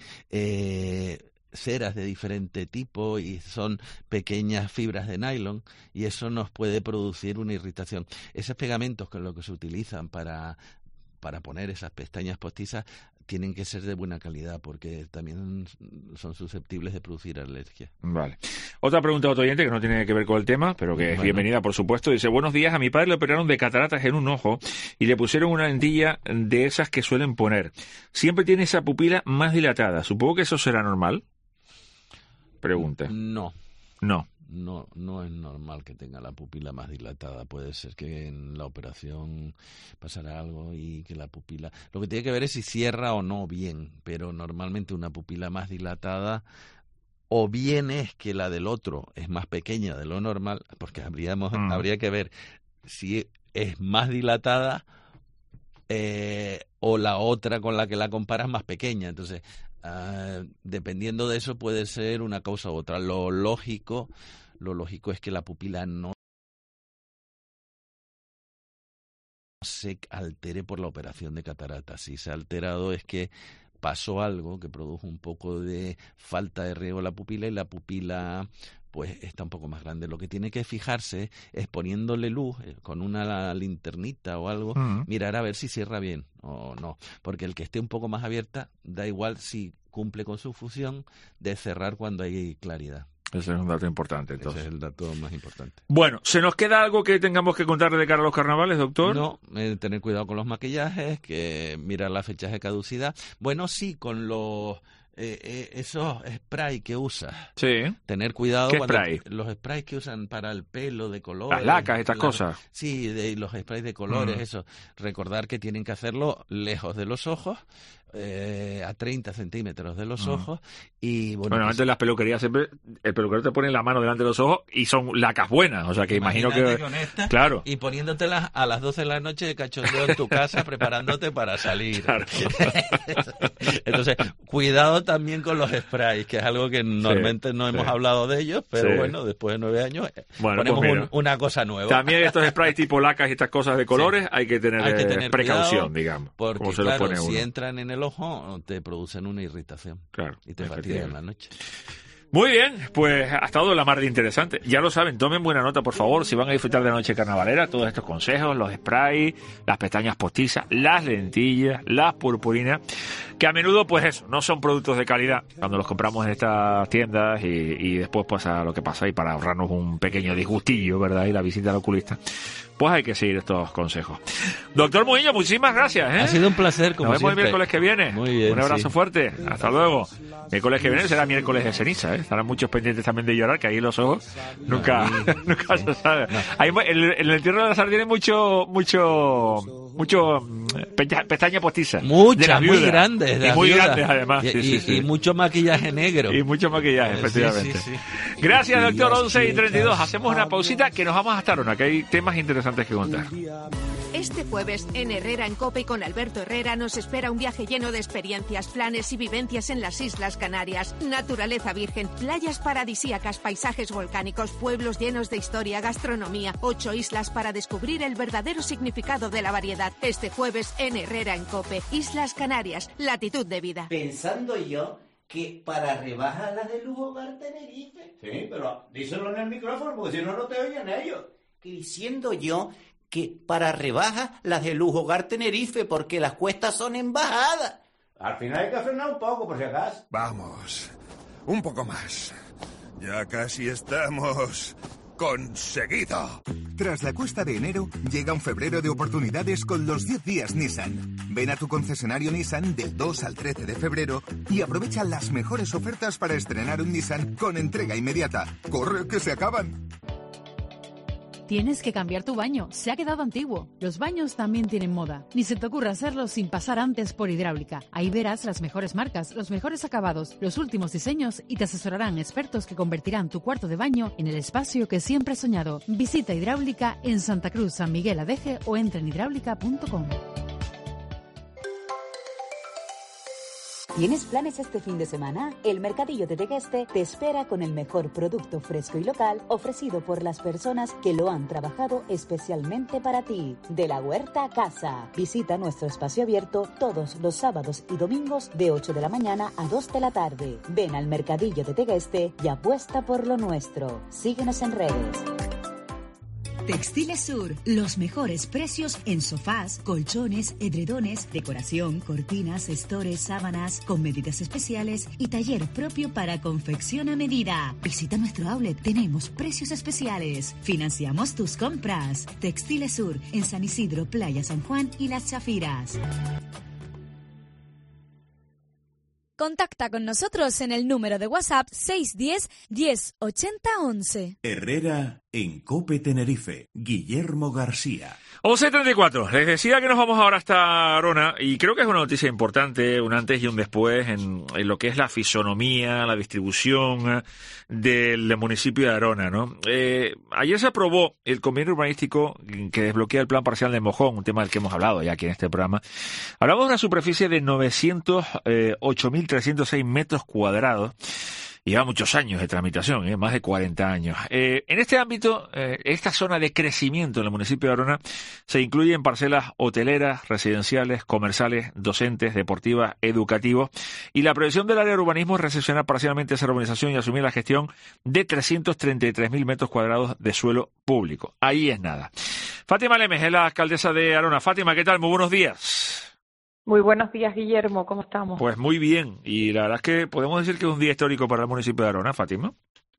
eh... ceras de diferente tipo y son pequeñas fibras de nylon y eso nos puede producir una irritación. Esos pegamentos que es lo que se utilizan para, para poner esas pestañas postizas tienen que ser de buena calidad porque también son susceptibles de producir alergia. Vale. Otra pregunta de otro oyente que no tiene que ver con el tema, pero que bueno. es bienvenida, por supuesto. Dice, buenos días, a mi padre le operaron de cataratas en un ojo y le pusieron una lentilla de esas que suelen poner. Siempre tiene esa pupila más dilatada. Supongo que eso será normal. Pregunta. No. No. No, no es normal que tenga la pupila más dilatada. Puede ser que en la operación pasará algo y que la pupila... Lo que tiene que ver es si cierra o no bien, pero normalmente una pupila más dilatada o bien es que la del otro es más pequeña de lo normal, porque habríamos, mm. habría que ver si es más dilatada eh, o la otra con la que la comparas más pequeña. Entonces, uh, dependiendo de eso puede ser una causa u otra. Lo lógico, lo lógico es que la pupila no se altere por la operación de catarata. Si se ha alterado es que pasó algo que produjo un poco de falta de riego en la pupila y la pupila pues está un poco más grande. Lo que tiene que fijarse es poniéndole luz con una linternita o algo, uh-huh. mirar a ver si cierra bien o no, porque el que esté un poco más abierta da igual si cumple con su función de cerrar cuando hay claridad. Ese es un dato importante, entonces. Ese es el dato más importante. Bueno, ¿se nos queda algo que tengamos que contarle de cara a los carnavales, doctor? No, eh, tener cuidado con los maquillajes, que mirar las fechas de caducidad. Bueno, sí, con los... Eh, eh, esos sprays que usas. Sí. Tener cuidado. ¿Qué cuando spray? Los sprays que usan para el pelo de colores. Las lacas, estas las, cosas. Sí, de, los sprays de colores, mm. eso. Recordar que tienen que hacerlo lejos de los ojos, eh, a treinta centímetros de los mm. ojos. Y bueno, bueno antes en las peluquerías siempre el peluquero te pone la mano delante de los ojos y son lacas buenas. O sea que imagino que. Con esta, claro. Y poniéndotelas a las doce de la noche de cachondeo en tu casa, preparándote para salir. Claro. Entonces, cuidado también con los sprays, que es algo que normalmente sí, no hemos sí. hablado de ellos, pero sí. bueno, después de nueve años bueno, ponemos pues un, una cosa nueva. También estos sprays tipo lacas y estas cosas de colores sí. hay que tener, hay que tener precaución, cuidado, digamos. Porque como se claro, lo pone si uno. entran en el ojo, te producen una irritación. Claro. Y te fatigan en la noche. Muy bien, pues ha estado la mar de interesante. Ya lo saben, tomen buena nota, por favor, si van a disfrutar de la noche carnavalera, todos estos consejos, los sprays, las pestañas postizas, las lentillas, las purpurinas, que a menudo, pues eso, no son productos de calidad cuando los compramos en estas tiendas y, y después pasa lo que pasa y para ahorrarnos un pequeño disgustillo, ¿verdad? Y la visita al oculista, pues hay que seguir estos consejos. Doctor Muiño, muchísimas gracias, ¿eh? Ha sido un placer, como Nos vemos siempre. el miércoles que viene. Muy bien, un abrazo sí. fuerte. Hasta luego. Miércoles que viene será miércoles de ceniza, ¿eh? Estarán muchos pendientes también de llorar, que ahí los ojos nunca, no, nunca se sabe. No. Hay, en, el, en el entierro de la sardina hay mucho, mucho, mucho peña, pestaña postiza. Muchas, muy grandes. Y muy grandes, además. Y, sí, y, sí, sí. y mucho maquillaje negro. Y mucho maquillaje, efectivamente. Sí, sí, sí. Gracias, doctor. once y treinta y dos. Hacemos una pausita que nos vamos a estar una, que hay temas interesantes que contar. Este jueves, en Herrera en COPE con Alberto Herrera, nos espera un viaje lleno de experiencias, planes y vivencias en las Islas Canarias. Naturaleza virgen, playas paradisíacas, paisajes volcánicos, pueblos llenos de historia, gastronomía, ocho islas para descubrir el verdadero significado de la variedad. Este jueves, en Herrera en COPE, Islas Canarias, latitud de vida. Pensando yo que para rebajas las de Lujo Hogar Tenerife. Sí, pero díselo en el micrófono porque si no, no te oyen ellos. Que diciendo yo que para rebajas las de Lujo Hogar Tenerife porque las cuestas son en bajada. Al final hay que frenar un poco, por si acaso. Vamos, un poco más. Ya casi estamos... ¡conseguido! Tras la cuesta de enero, llega un febrero de oportunidades con los diez días Nissan. Ven a tu concesionario Nissan del dos al trece de febrero y aprovecha las mejores ofertas para estrenar un Nissan con entrega inmediata. ¡Corre, que se acaban! Tienes que cambiar tu baño, se ha quedado antiguo. Los baños también tienen moda. Ni se te ocurra hacerlo sin pasar antes por Hidráulica. Ahí verás las mejores marcas, los mejores acabados, los últimos diseños y te asesorarán expertos que convertirán tu cuarto de baño en el espacio que siempre has soñado. Visita Hidráulica en Santa Cruz, San Miguel Adeje o entra en hidráulica punto com. ¿Tienes planes este fin de semana? El Mercadillo de Tegueste te espera con el mejor producto fresco y local ofrecido por las personas que lo han trabajado especialmente para ti. De la huerta a casa. Visita nuestro espacio abierto todos los sábados y domingos de ocho de la mañana a dos de la tarde. Ven al Mercadillo de Tegueste y apuesta por lo nuestro. Síguenos en redes. Textiles Sur, los mejores precios en sofás, colchones, edredones, decoración, cortinas, estores, sábanas, con medidas especiales y taller propio para confección a medida. Visita nuestro outlet, tenemos precios especiales. Financiamos tus compras. Textiles Sur, en San Isidro, Playa San Juan y Las Chafiras. Contacta con nosotros en el número de WhatsApp seis uno cero, diez, ochenta, once. Herrera en COPE Tenerife. Guillermo García. once treinta y cuatro. Les decía que nos vamos ahora hasta Arona y creo que es una noticia importante, un antes y un después en, en lo que es la fisonomía, la distribución del municipio de Arona, ¿no? Eh, ayer se aprobó el convenio urbanístico que desbloquea el plan parcial de Mojón, un tema del que hemos hablado ya aquí en este programa. Hablamos de una superficie de novecientos ocho mil trescientos seis metros cuadrados. Lleva muchos años de tramitación, ¿eh? Más de cuarenta años. Eh, en este ámbito, eh, esta zona de crecimiento en el municipio de Arona se incluyen parcelas hoteleras, residenciales, comerciales, docentes, deportivas, educativos, y la previsión del área de urbanismo es recepcionar parcialmente esa urbanización y asumir la gestión de trescientos treinta y tres mil metros cuadrados de suelo público. Ahí es nada. Fátima Lemes es la alcaldesa de Arona. Fátima, ¿qué tal? Muy buenos días. Muy buenos días, Guillermo, ¿cómo estamos? Pues muy bien, y la verdad es que podemos decir que es un día histórico para el municipio de Arona, Fátima.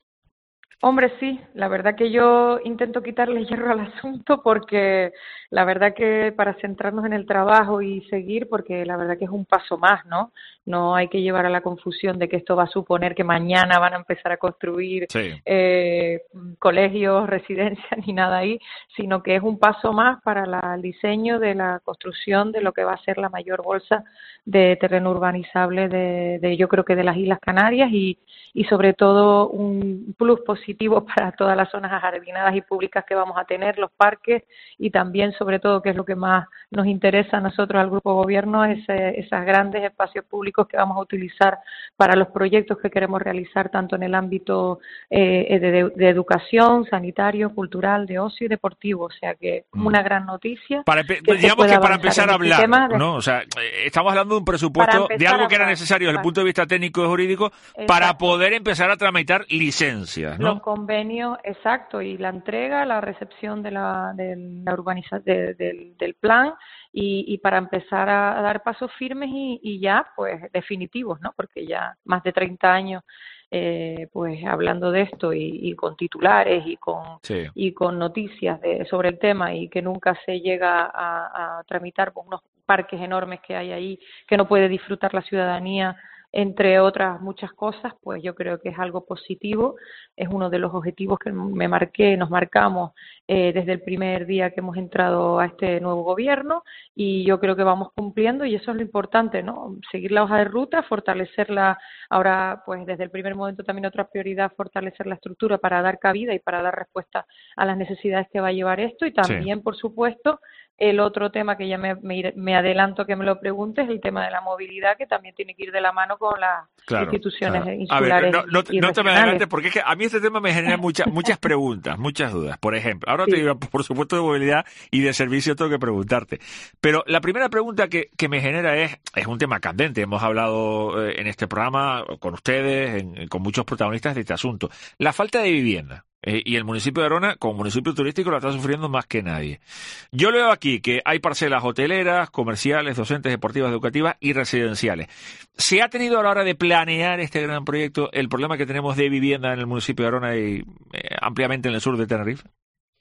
Hombre, sí, la verdad que yo intento quitarle hierro al asunto porque la verdad que para centrarnos en el trabajo y seguir, porque la verdad que es un paso más, ¿no? No hay que llevar a la confusión de que esto va a suponer que mañana van a empezar a construir sí. eh, colegios, residencias, ni nada ahí, sino que es un paso más para la, el diseño de la construcción de lo que va a ser la mayor bolsa de terreno urbanizable de, de yo creo que de las Islas Canarias y, y sobre todo un plus positivo para todas las zonas ajardinadas y públicas que vamos a tener, los parques y también sobre todo, que es lo que más nos interesa a nosotros al Grupo Gobierno, es eh, esos grandes espacios públicos que vamos a utilizar para los proyectos que queremos realizar tanto en el ámbito eh, de, de educación, sanitario, cultural, de ocio y deportivo, o sea que mm. una gran noticia. Para, que digamos que para empezar a hablar, de, ¿no? O sea, estamos hablando de un presupuesto de algo que era necesario desde el punto de vista técnico y jurídico exacto. para poder empezar a tramitar licencias, ¿no? Los convenios, exacto, y la entrega, la recepción de la, de la urbanización de, de, del plan y, y para empezar a, a dar pasos firmes y, y ya, pues, definitivos, ¿no? Porque ya más de treinta años Eh, pues hablando de esto y, y con titulares y con sí. y con noticias de, sobre el tema y que nunca se llega a, a tramitar por unos parques enormes que hay ahí que no puede disfrutar la ciudadanía, entre otras muchas cosas, pues yo creo que es algo positivo, es uno de los objetivos que me marqué, nos marcamos eh, desde el primer día que hemos entrado a este nuevo gobierno y yo creo que vamos cumpliendo y eso es lo importante, ¿no? Seguir la hoja de ruta, fortalecerla, ahora pues desde el primer momento también otra prioridad, fortalecer la estructura para dar cabida y para dar respuesta a las necesidades que va a llevar esto y también, sí. por supuesto, el otro tema que ya me, me, me adelanto que me lo preguntes, el tema de la movilidad, que también tiene que ir de la mano con las claro, instituciones claro. insulares. A ver, no, no, no te me adelantes, porque es que a mí este tema me genera muchas muchas preguntas, muchas dudas. Por ejemplo, ahora sí. te digo, por supuesto, de movilidad y de servicio tengo que preguntarte. Pero la primera pregunta que, que me genera es, es un tema candente. Hemos hablado eh, en este programa con ustedes, en, con muchos protagonistas de este asunto. La falta de vivienda. Eh, y el municipio de Arona, como municipio turístico, la está sufriendo más que nadie. Yo leo aquí que hay parcelas hoteleras, comerciales, docentes, deportivas, educativas y residenciales. ¿Se ha tenido a la hora de planear este gran proyecto el problema que tenemos de vivienda en el municipio de Arona y eh, ampliamente en el sur de Tenerife?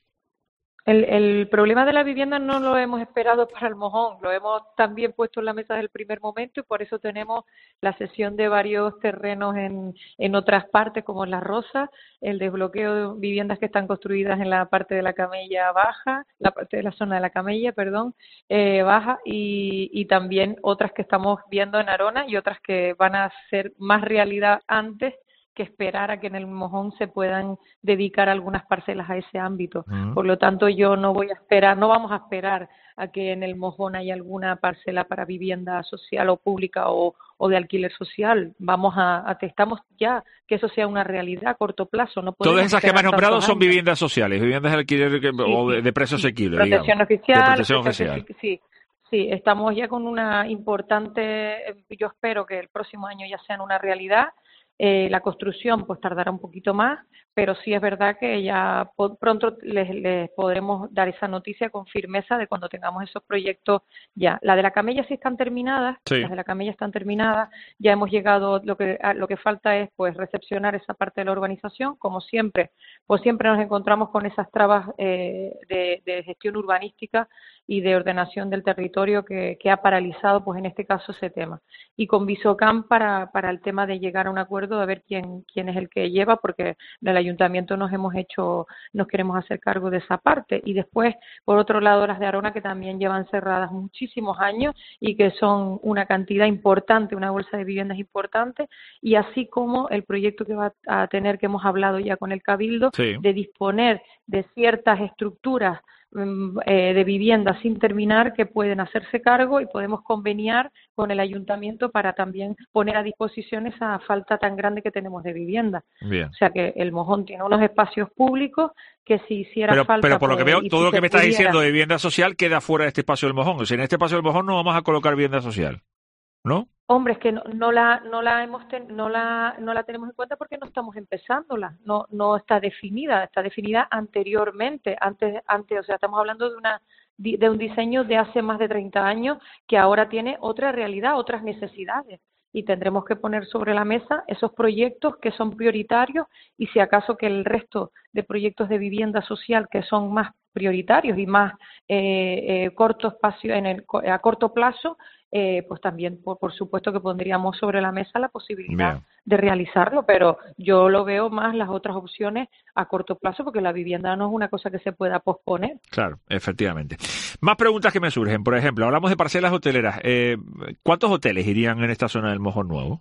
El, el problema de la vivienda no lo hemos esperado para el Mojón, lo hemos también puesto en la mesa desde el primer momento y por eso tenemos la cesión de varios terrenos en, en otras partes como en Las Rosas, el desbloqueo de viviendas que están construidas en la parte de la Camella Baja, la parte de la zona de la Camella, perdón, eh, Baja y, y también otras que estamos viendo en Arona y otras que van a ser más realidad antes que esperar a que en el Mojón se puedan dedicar algunas parcelas a ese ámbito. Uh-huh. Por lo tanto, yo no voy a esperar, no vamos a esperar a que en el Mojón haya alguna parcela para vivienda social o pública o, o de alquiler social. Vamos a, a estamos ya que eso sea una realidad a corto plazo. No todas esas que me has nombrado son viviendas sociales, viviendas de alquiler que, sí, o de, de precio asequible. Protección digamos. oficial. De protección oficial. Sí. Sí, estamos ya con una importante, yo espero que el próximo año ya sean una realidad, Eh, la construcción pues tardará un poquito más, pero sí es verdad que ya pronto les, les podremos dar esa noticia con firmeza de cuando tengamos esos proyectos ya. La de la Camella sí están terminadas, sí. Las de la Camella están terminadas, ya hemos llegado, lo que lo que falta es pues recepcionar esa parte de la urbanización, como siempre, pues siempre nos encontramos con esas trabas eh, de, de gestión urbanística y de ordenación del territorio que, que ha paralizado pues en este caso ese tema. Y con Visocam para, para el tema de llegar a un acuerdo, a ver quién, quién es el que lleva, porque en el ayuntamiento nos hemos hecho, nos queremos hacer cargo de esa parte. Y después, por otro lado, las de Arona, que también llevan cerradas muchísimos años y que son una cantidad importante, una bolsa de viviendas importante, y así como el proyecto que va a tener, que hemos hablado ya con el Cabildo, sí. de disponer de ciertas estructuras Eh, de vivienda sin terminar que pueden hacerse cargo y podemos conveniar con el ayuntamiento para también poner a disposición esa falta tan grande que tenemos de vivienda. Bien. O sea que el Mojón tiene unos espacios públicos que si hiciera pero, falta... Pero por lo que veo, todo si lo que me estás pudiera... diciendo de vivienda social queda fuera de este espacio del Mojón. O sea, en este espacio del Mojón no vamos a colocar vivienda social, ¿no? Hombre, es que no, no la no la hemos ten, no la no la tenemos en cuenta porque no estamos empezándola, no no está definida, está definida anteriormente, antes antes, o sea, estamos hablando de una de un diseño de hace más de treinta años que ahora tiene otra realidad, otras necesidades. Y tendremos que poner sobre la mesa esos proyectos que son prioritarios y si acaso que el resto de proyectos de vivienda social que son más prioritarios y más eh, eh, corto espacio en el a corto plazo, eh, pues también por, por supuesto que pondríamos sobre la mesa la posibilidad Bien. de realizarlo, pero yo lo veo más las otras opciones a corto plazo porque la vivienda no es una cosa que se pueda posponer. Claro, efectivamente. Más preguntas que me surgen, por ejemplo, hablamos de parcelas hoteleras. Eh, ¿Cuántos hoteles irían en esta zona del Mojón Nuevo?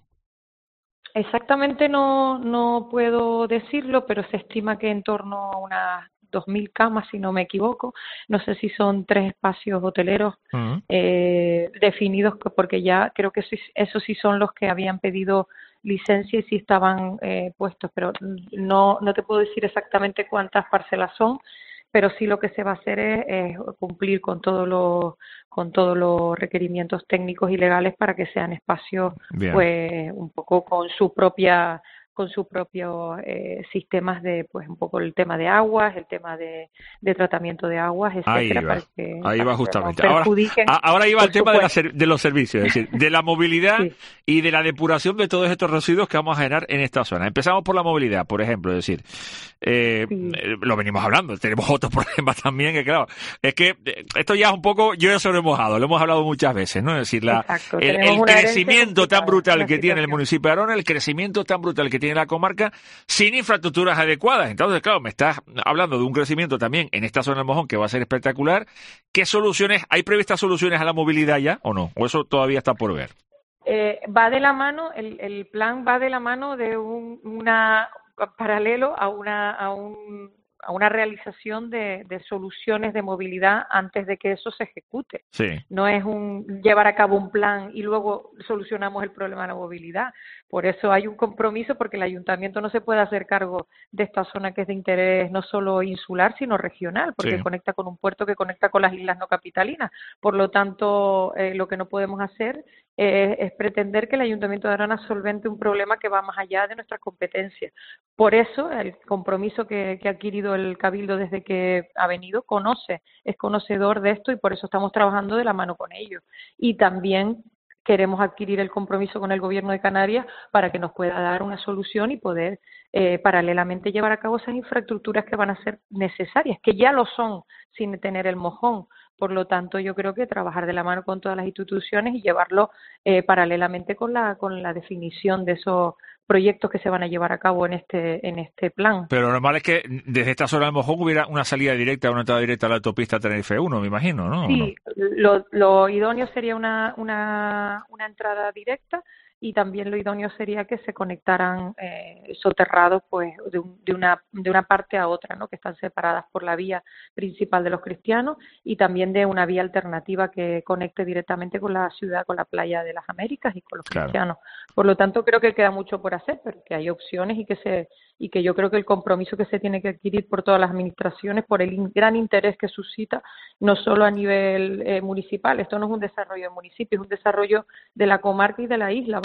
Exactamente no no puedo decirlo, pero se estima que en torno a unas dos mil camas, si no me equivoco. No sé si son tres espacios hoteleros uh-huh. eh, definidos, porque ya creo que sí, esos sí son los que habían pedido licencia y sí estaban eh, puestos, pero no no te puedo decir exactamente cuántas parcelas son, pero sí lo que se va a hacer es, es cumplir con todos los con todos los requerimientos técnicos y legales para que sean espacios Bien. pues un poco con su propia con sus propios eh, sistemas de, pues un poco el tema de aguas, el tema de, de tratamiento de aguas, etcétera. Ahí va, para que, ahí para va justamente. No ahora, ahora iba el tema de, la, de los servicios, es decir, de la movilidad sí. y de la depuración de todos estos residuos que vamos a generar en esta zona. Empezamos por la movilidad, por ejemplo, es decir, eh, sí. lo venimos hablando, tenemos otros problemas también, que claro, es que esto ya es un poco, yo ya sobre mojado, lo hemos hablado muchas veces, ¿no? Es decir, la, Exacto, el, el crecimiento tan brutal que tiene el municipio de Arona, el crecimiento tan brutal que tiene la comarca, sin infraestructuras adecuadas. Entonces, claro, me estás hablando de un crecimiento también en esta zona del Mojón que va a ser espectacular. ¿Qué soluciones, hay previstas soluciones a la movilidad ya o no? ¿O eso todavía está por ver? Eh, va de la mano, el, el plan va de la mano de un una paralelo a una a un a una realización de, de soluciones de movilidad antes de que eso se ejecute. Sí. No es un llevar a cabo un plan y luego solucionamos el problema de la movilidad. Por eso hay un compromiso, porque el ayuntamiento no se puede hacer cargo de esta zona que es de interés no solo insular, sino regional, porque sí. conecta con un puerto que conecta con las islas no capitalinas. Por lo tanto, eh, lo que no podemos hacer eh, es pretender que el ayuntamiento de Arona solvente un problema que va más allá de nuestras competencias. Por eso, el compromiso que, que ha adquirido el Cabildo desde que ha venido, conoce, es conocedor de esto y por eso estamos trabajando de la mano con ellos. Y también queremos adquirir el compromiso con el Gobierno de Canarias para que nos pueda dar una solución y poder eh, paralelamente llevar a cabo esas infraestructuras que van a ser necesarias, que ya lo son sin tener el Mojón. Por lo tanto, yo creo que trabajar de la mano con todas las instituciones y llevarlo eh, paralelamente con la con la definición de esos proyectos que se van a llevar a cabo en este en este plan. Pero lo normal es que desde esta zona del Mojón hubiera una salida directa, una entrada directa a la autopista Tenerife uno, me imagino, ¿no? Sí, lo, lo idóneo sería una, una, una entrada directa y también lo idóneo sería que se conectaran eh, soterrados pues de, un, de una de una parte a otra, ¿no? Que están separadas por la vía principal de los cristianos y también de una vía alternativa que conecte directamente con la ciudad, con la playa de las Américas y con los claro. cristianos. Por lo tanto, creo que queda mucho por hacer, pero que hay opciones y que se y que yo creo que el compromiso que se tiene que adquirir por todas las administraciones, por el in, gran interés que suscita, no solo a nivel eh, municipal, esto no es un desarrollo de municipio, es un desarrollo de la comarca y de la isla.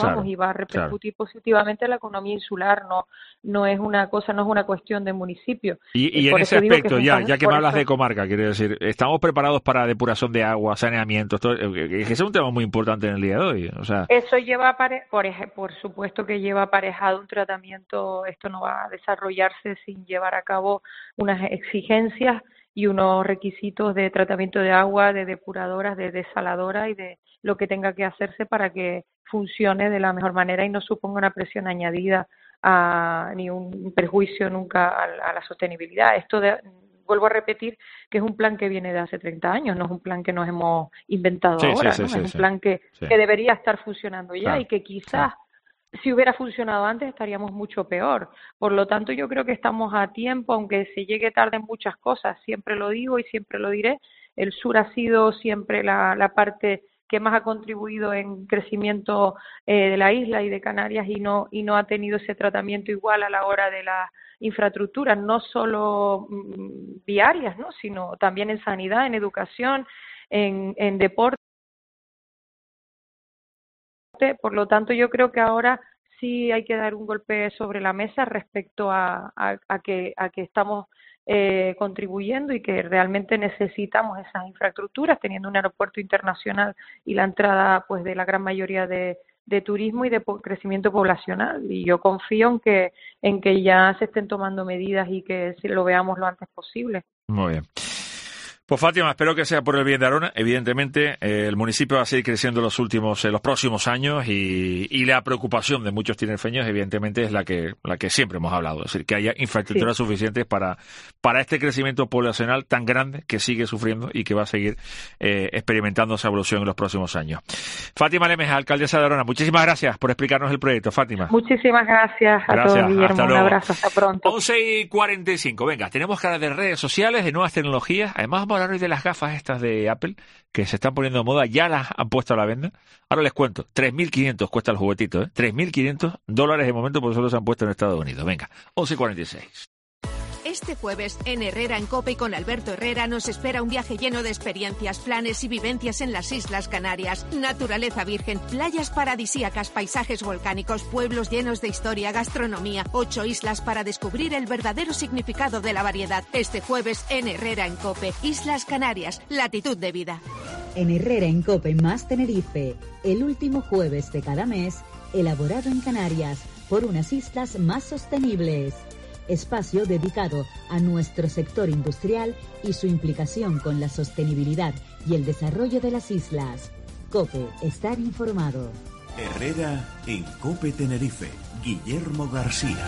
vamos, claro, y va a repercutir claro. positivamente en la economía insular, no no es una cosa, no es una cuestión de municipio. Y, y en ese aspecto, ya ya que me hablas de comarca, quiero decir, ¿estamos preparados para depuración de agua, saneamiento? Esto, ese es un tema muy importante en el día de hoy. O sea, eso lleva, apare- por, ej- por supuesto que lleva aparejado un tratamiento, esto no va a desarrollarse sin llevar a cabo unas exigencias y unos requisitos de tratamiento de agua, de depuradoras, de desaladora y de lo que tenga que hacerse para que funcione de la mejor manera y no suponga una presión añadida a, ni un perjuicio nunca a, a la sostenibilidad. Esto de, vuelvo a repetir que es un plan que viene de hace treinta años, no es un plan que nos hemos inventado sí, ahora, sí, ¿no? sí, es sí, un plan que, sí. que debería estar funcionando ya claro, y que quizás claro. si hubiera funcionado antes estaríamos mucho peor. Por lo tanto, yo creo que estamos a tiempo, aunque se llegue tarde en muchas cosas, siempre lo digo y siempre lo diré, el sur ha sido siempre la, la parte que más ha contribuido en crecimiento eh, de la isla y de Canarias y no y no ha tenido ese tratamiento igual a la hora de las infraestructuras, no solo mm, viarias, ¿no? Sino también en sanidad, en educación, en, en deporte. Por lo tanto, yo creo que ahora sí hay que dar un golpe sobre la mesa respecto a, a, a que a que estamos eh, contribuyendo y que realmente necesitamos esas infraestructuras, teniendo un aeropuerto internacional y la entrada pues de la gran mayoría de, de turismo y de po- crecimiento poblacional. Y yo confío en que en que ya se estén tomando medidas y que lo veamos lo antes posible. Muy bien. Pues Fátima, espero que sea por el bien de Arona. Evidentemente, eh, el municipio va a seguir creciendo los últimos, eh, los próximos años y, y la preocupación de muchos tinerfeños, evidentemente, es la que, la que siempre hemos hablado. Es decir, que haya infraestructuras sí. suficientes para, para este crecimiento poblacional tan grande que sigue sufriendo y que va a seguir eh, experimentando esa evolución en los próximos años. Fátima Lemes, alcaldesa de Arona, muchísimas gracias por explicarnos el proyecto, Fátima. Muchísimas gracias a gracias, todos, Guillermo. Un abrazo, hasta pronto. once y cuarenta y cinco. Venga, tenemos que hablar de redes sociales, de nuevas tecnologías. Además, vamos a hablar hoy de las gafas estas de Apple que se están poniendo de moda, ya las han puesto a la venta. Ahora les cuento, tres mil quinientos cuesta el juguetito, ¿eh? tres mil quinientos dólares de momento, porque solo se han puesto en Estados Unidos. Venga, once y cuarenta y seis. Este jueves, en Herrera en COPE y con Alberto Herrera, nos espera un viaje lleno de experiencias, planes y vivencias en las Islas Canarias. Naturaleza virgen, playas paradisíacas, paisajes volcánicos, pueblos llenos de historia, gastronomía, ocho islas para descubrir el verdadero significado de la variedad. Este jueves, en Herrera en COPE, Islas Canarias, latitud de vida. En Herrera en COPE más Tenerife, el último jueves de cada mes, elaborado en Canarias por unas islas más sostenibles. Espacio dedicado a nuestro sector industrial y su implicación con la sostenibilidad y el desarrollo de las islas. COPE, estar informado. Herrera en COPE Tenerife, Guillermo García.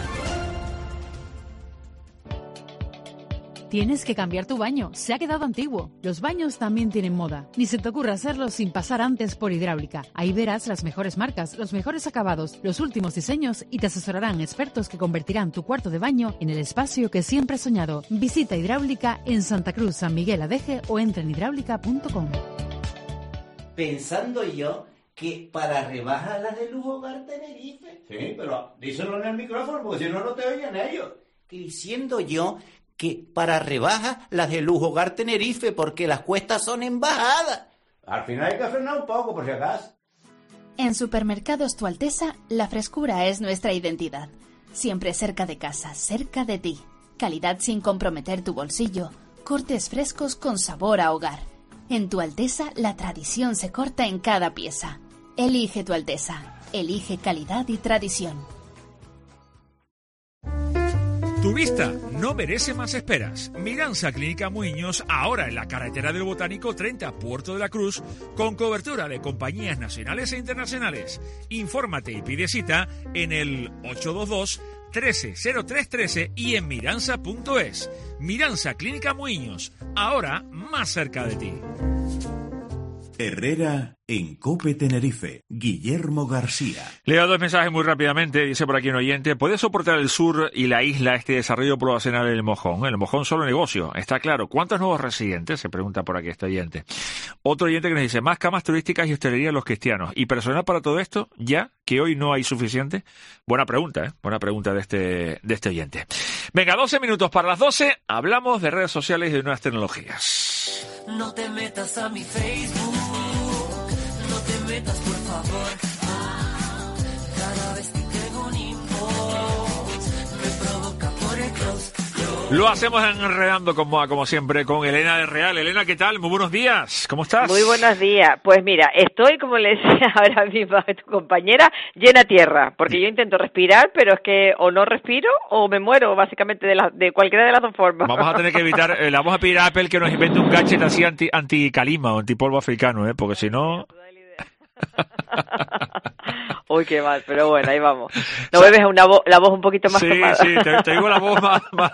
Tienes que cambiar tu baño, se ha quedado antiguo. Los baños también tienen moda. Ni se te ocurra hacerlo sin pasar antes por Hidráulica. Ahí verás las mejores marcas, los mejores acabados, los últimos diseños y te asesorarán expertos que convertirán tu cuarto de baño en el espacio que siempre has soñado. Visita Hidráulica en Santa Cruz, San Miguel Adeje o entra en hidráulica punto com. Pensando yo que para rebajas las de Lujo Hogar Tenerife. Sí, pero díselo en el micrófono porque si no, no te oyen ellos. Que diciendo yo que para rebajas las de Lujo Hogar Tenerife porque las cuestas son en bajada. Al final hay que frenar un poco por si acaso. En Supermercados Tu Alteza, la frescura es nuestra identidad. Siempre cerca de casa, cerca de ti. Calidad sin comprometer tu bolsillo. Cortes frescos con sabor a hogar. En Tu Alteza, la tradición se corta en cada pieza. Elige Tu Alteza. Elige calidad y tradición. Tu vista no merece más esperas. Miranza Clínica Muiños, ahora en la carretera del Botánico treinta, Puerto de la Cruz, con cobertura de compañías nacionales e internacionales. Infórmate y pide cita en el ocho dos dos, trece cero tres trece y en miranza punto es. Miranza Clínica Muiños, ahora más cerca de ti. Herrera en COPE Tenerife, Guillermo García. Leo dos mensajes muy rápidamente. Dice por aquí un oyente: ¿puede soportar el sur y la isla este desarrollo poblacional en el Mojón? El Mojón solo negocio, está claro. ¿Cuántos nuevos residentes? Se pregunta por aquí este oyente. Otro oyente que nos dice: más camas turísticas y hostelería a los cristianos. ¿Y personal para todo esto? ¿Ya que hoy no hay suficiente? Buena pregunta, ¿eh? Buena pregunta de este, de este oyente. Venga, doce minutos para las doce. Hablamos de redes sociales y de nuevas tecnologías. No te metas a mi Facebook, no te metas por favor. Ah, Lo hacemos enredando como, como siempre con Elena de Real. Elena, ¿qué tal? Muy buenos días. ¿Cómo estás? Muy buenos días. Pues mira, estoy, como le decía ahora mismo a tu compañera, llena tierra, porque yo intento respirar, pero es que o no respiro o me muero, básicamente, de, la, de cualquiera de las dos formas. Vamos a tener que evitar, eh, le vamos a pedir a Apple que nos invente un gadget así anti, anti-calima o anti-polvo africano, ¿eh? Porque si no... Uy, qué mal, pero bueno, ahí vamos. ¿No bebes una vo la voz un poquito más Sí, tomada? sí, te, te digo la voz más, más...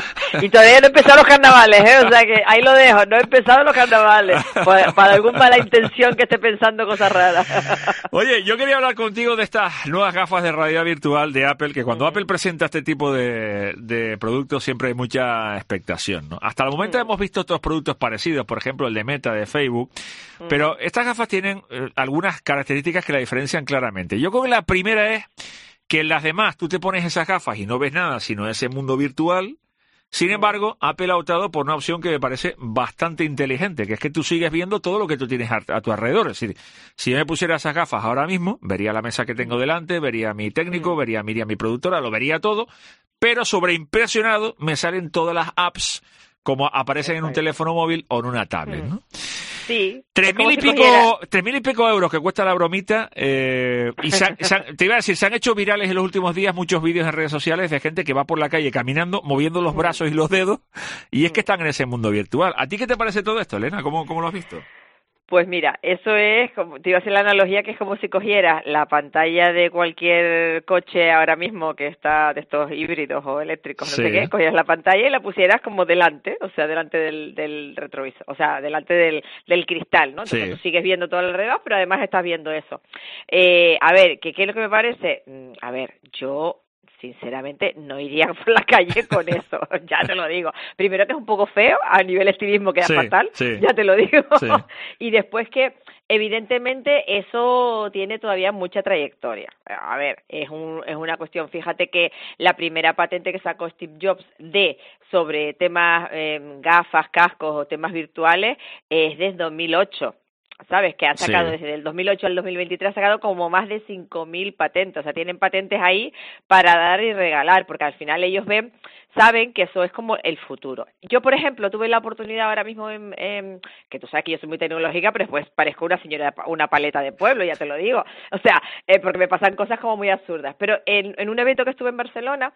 Y todavía no he empezado los carnavales, ¿eh? O sea que ahí lo dejo, no he empezado los carnavales. Para, para algún mala intención que esté pensando cosas raras. Oye, yo quería hablar contigo de estas nuevas gafas de realidad virtual de Apple, que cuando mm. Apple presenta este tipo de, de productos siempre hay mucha expectación, ¿no? Hasta el momento mm. hemos visto otros productos parecidos, por ejemplo el de Meta, de Facebook, mm. pero estas gafas tienen eh, algunas características que la diferencian claramente. Yo creo que la primera es que en las demás tú te pones esas gafas y no ves nada sino ese mundo virtual. Sin embargo, Apple ha optado por una opción que me parece bastante inteligente, que es que tú sigues viendo todo lo que tú tienes a, a tu alrededor. Es decir, si yo me pusiera esas gafas ahora mismo, vería la mesa que tengo delante, vería a mi técnico, mm. vería a Miriam, mi productora, lo vería todo, pero sobreimpresionado me salen todas las apps como aparecen en un teléfono móvil o en una tablet, ¿no? Sí. Tres mil y si pico, cogiera... tres mil y pico euros que cuesta la bromita, eh, y se han, se han, te iba a decir, se han hecho virales en los últimos días muchos vídeos en redes sociales de gente que va por la calle caminando, moviendo los brazos y los dedos, y es que están en ese mundo virtual. ¿A ti qué te parece todo esto, Elena? ¿Cómo, cómo lo has visto? Pues mira, eso es, como te iba a hacer la analogía, que es como si cogieras la pantalla de cualquier coche ahora mismo que está de estos híbridos o eléctricos, no sí. sé qué, cogieras la pantalla y la pusieras como delante, o sea, delante del, del retrovisor, o sea, delante del, del cristal, ¿no? Entonces sí. tú sigues viendo todo alrededor, pero además estás viendo eso. Eh, a ver, ¿qué, ¿qué es lo que me parece? A ver, yo... sinceramente no iría por la calle con eso, ya te lo digo. Primero que es un poco feo, a nivel estilismo queda sí, fatal, sí. ya te lo digo. Sí. Y después que evidentemente eso tiene todavía mucha trayectoria. A ver, es un, es una cuestión, fíjate que la primera patente que sacó Steve Jobs de sobre temas eh, gafas, cascos o temas virtuales es desde dos mil ocho. ¿Sabes? Que ha sacado sí. desde el dos mil ocho al dos mil veintitrés, ha sacado como más de cinco mil patentes. O sea, tienen patentes ahí para dar y regalar, porque al final ellos ven, saben que eso es como el futuro. Yo, por ejemplo, tuve la oportunidad ahora mismo, en, en, que tú sabes que yo soy muy tecnológica, pero después parezco una señora, una paleta de pueblo, ya te lo digo. O sea, eh, porque me pasan cosas como muy absurdas. Pero en, en un evento que estuve en Barcelona,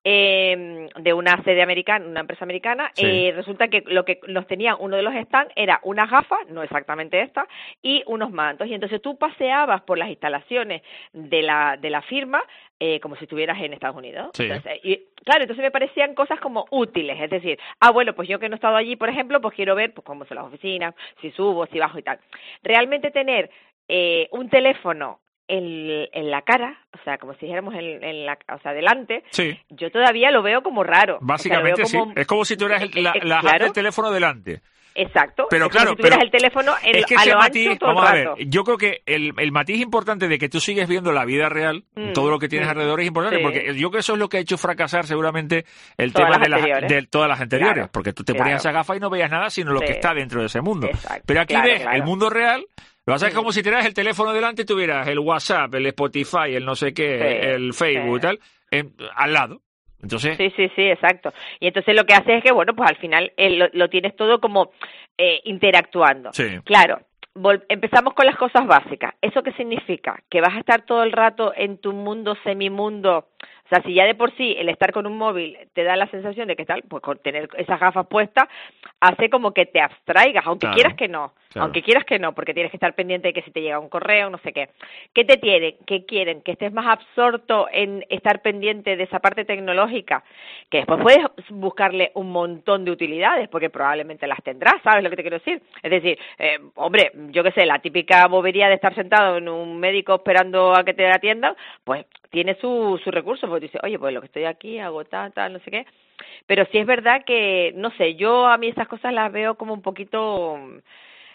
eh, de una sede americana, una empresa americana, sí. eh, resulta que lo que nos tenía uno de los stands era unas gafas, no exactamente esta, y unos mantos, y entonces tú paseabas por las instalaciones de la de la firma eh, como si estuvieras en Estados Unidos. Sí. Entonces, y claro, entonces me parecían cosas como útiles, es decir, ah, bueno, pues yo que no he estado allí, por ejemplo, pues quiero ver pues cómo son las oficinas, si subo, si bajo y tal. Realmente tener eh, un teléfono en, en la cara, o sea, como si dijéramos en, en la, o sea, delante, sí. yo todavía lo veo como raro. Básicamente o sea, como, sí, es como si tuvieras el, la, la claro. del teléfono delante. Exacto, pero es claro, como si tuvieras pero el teléfono en, es que a ese lo matiz, ancho todo vamos el a rato. ver, yo creo que el, el matiz importante de que tú sigues viendo la vida real, mm, todo lo que tienes mm, alrededor es importante, sí. porque yo creo que eso es lo que ha hecho fracasar seguramente el todas tema de, las, la, de todas las anteriores, claro, porque tú te claro. ponías esa gafa y no veías nada sino lo sí. que está dentro de ese mundo. Exacto, pero aquí claro, ves claro. el mundo real. Lo vas a hacer como si tuvieras el teléfono delante y tuvieras el WhatsApp, el Spotify, el no sé qué, sí, el Facebook sí. y tal, en, al lado. Entonces... Sí, sí, sí, exacto. Y entonces lo que hace es que, bueno, pues al final eh, lo, lo tienes todo como eh, interactuando. Sí. Claro, vol- empezamos con las cosas básicas. ¿Eso qué significa? Que vas a estar todo el rato en tu mundo, semimundo. O sea, si ya de por sí el estar con un móvil te da la sensación de que tal, pues con tener esas gafas puestas hace como que te abstraigas, aunque claro, quieras que no, claro. aunque quieras que no, porque tienes que estar pendiente de que si te llega un correo, no sé qué. ¿Qué te tienen? ¿Qué quieren? Que estés más absorto en estar pendiente de esa parte tecnológica, que después puedes buscarle un montón de utilidades, porque probablemente las tendrás, ¿sabes lo que te quiero decir? Es decir, eh, hombre, yo qué sé, la típica bobería de estar sentado en un médico esperando a que te atiendan, pues tiene su, su recurso, porque dice, oye, pues lo que estoy aquí, hago tal, tal, no sé qué. Pero sí es verdad que, no sé, yo a mí esas cosas las veo como un poquito,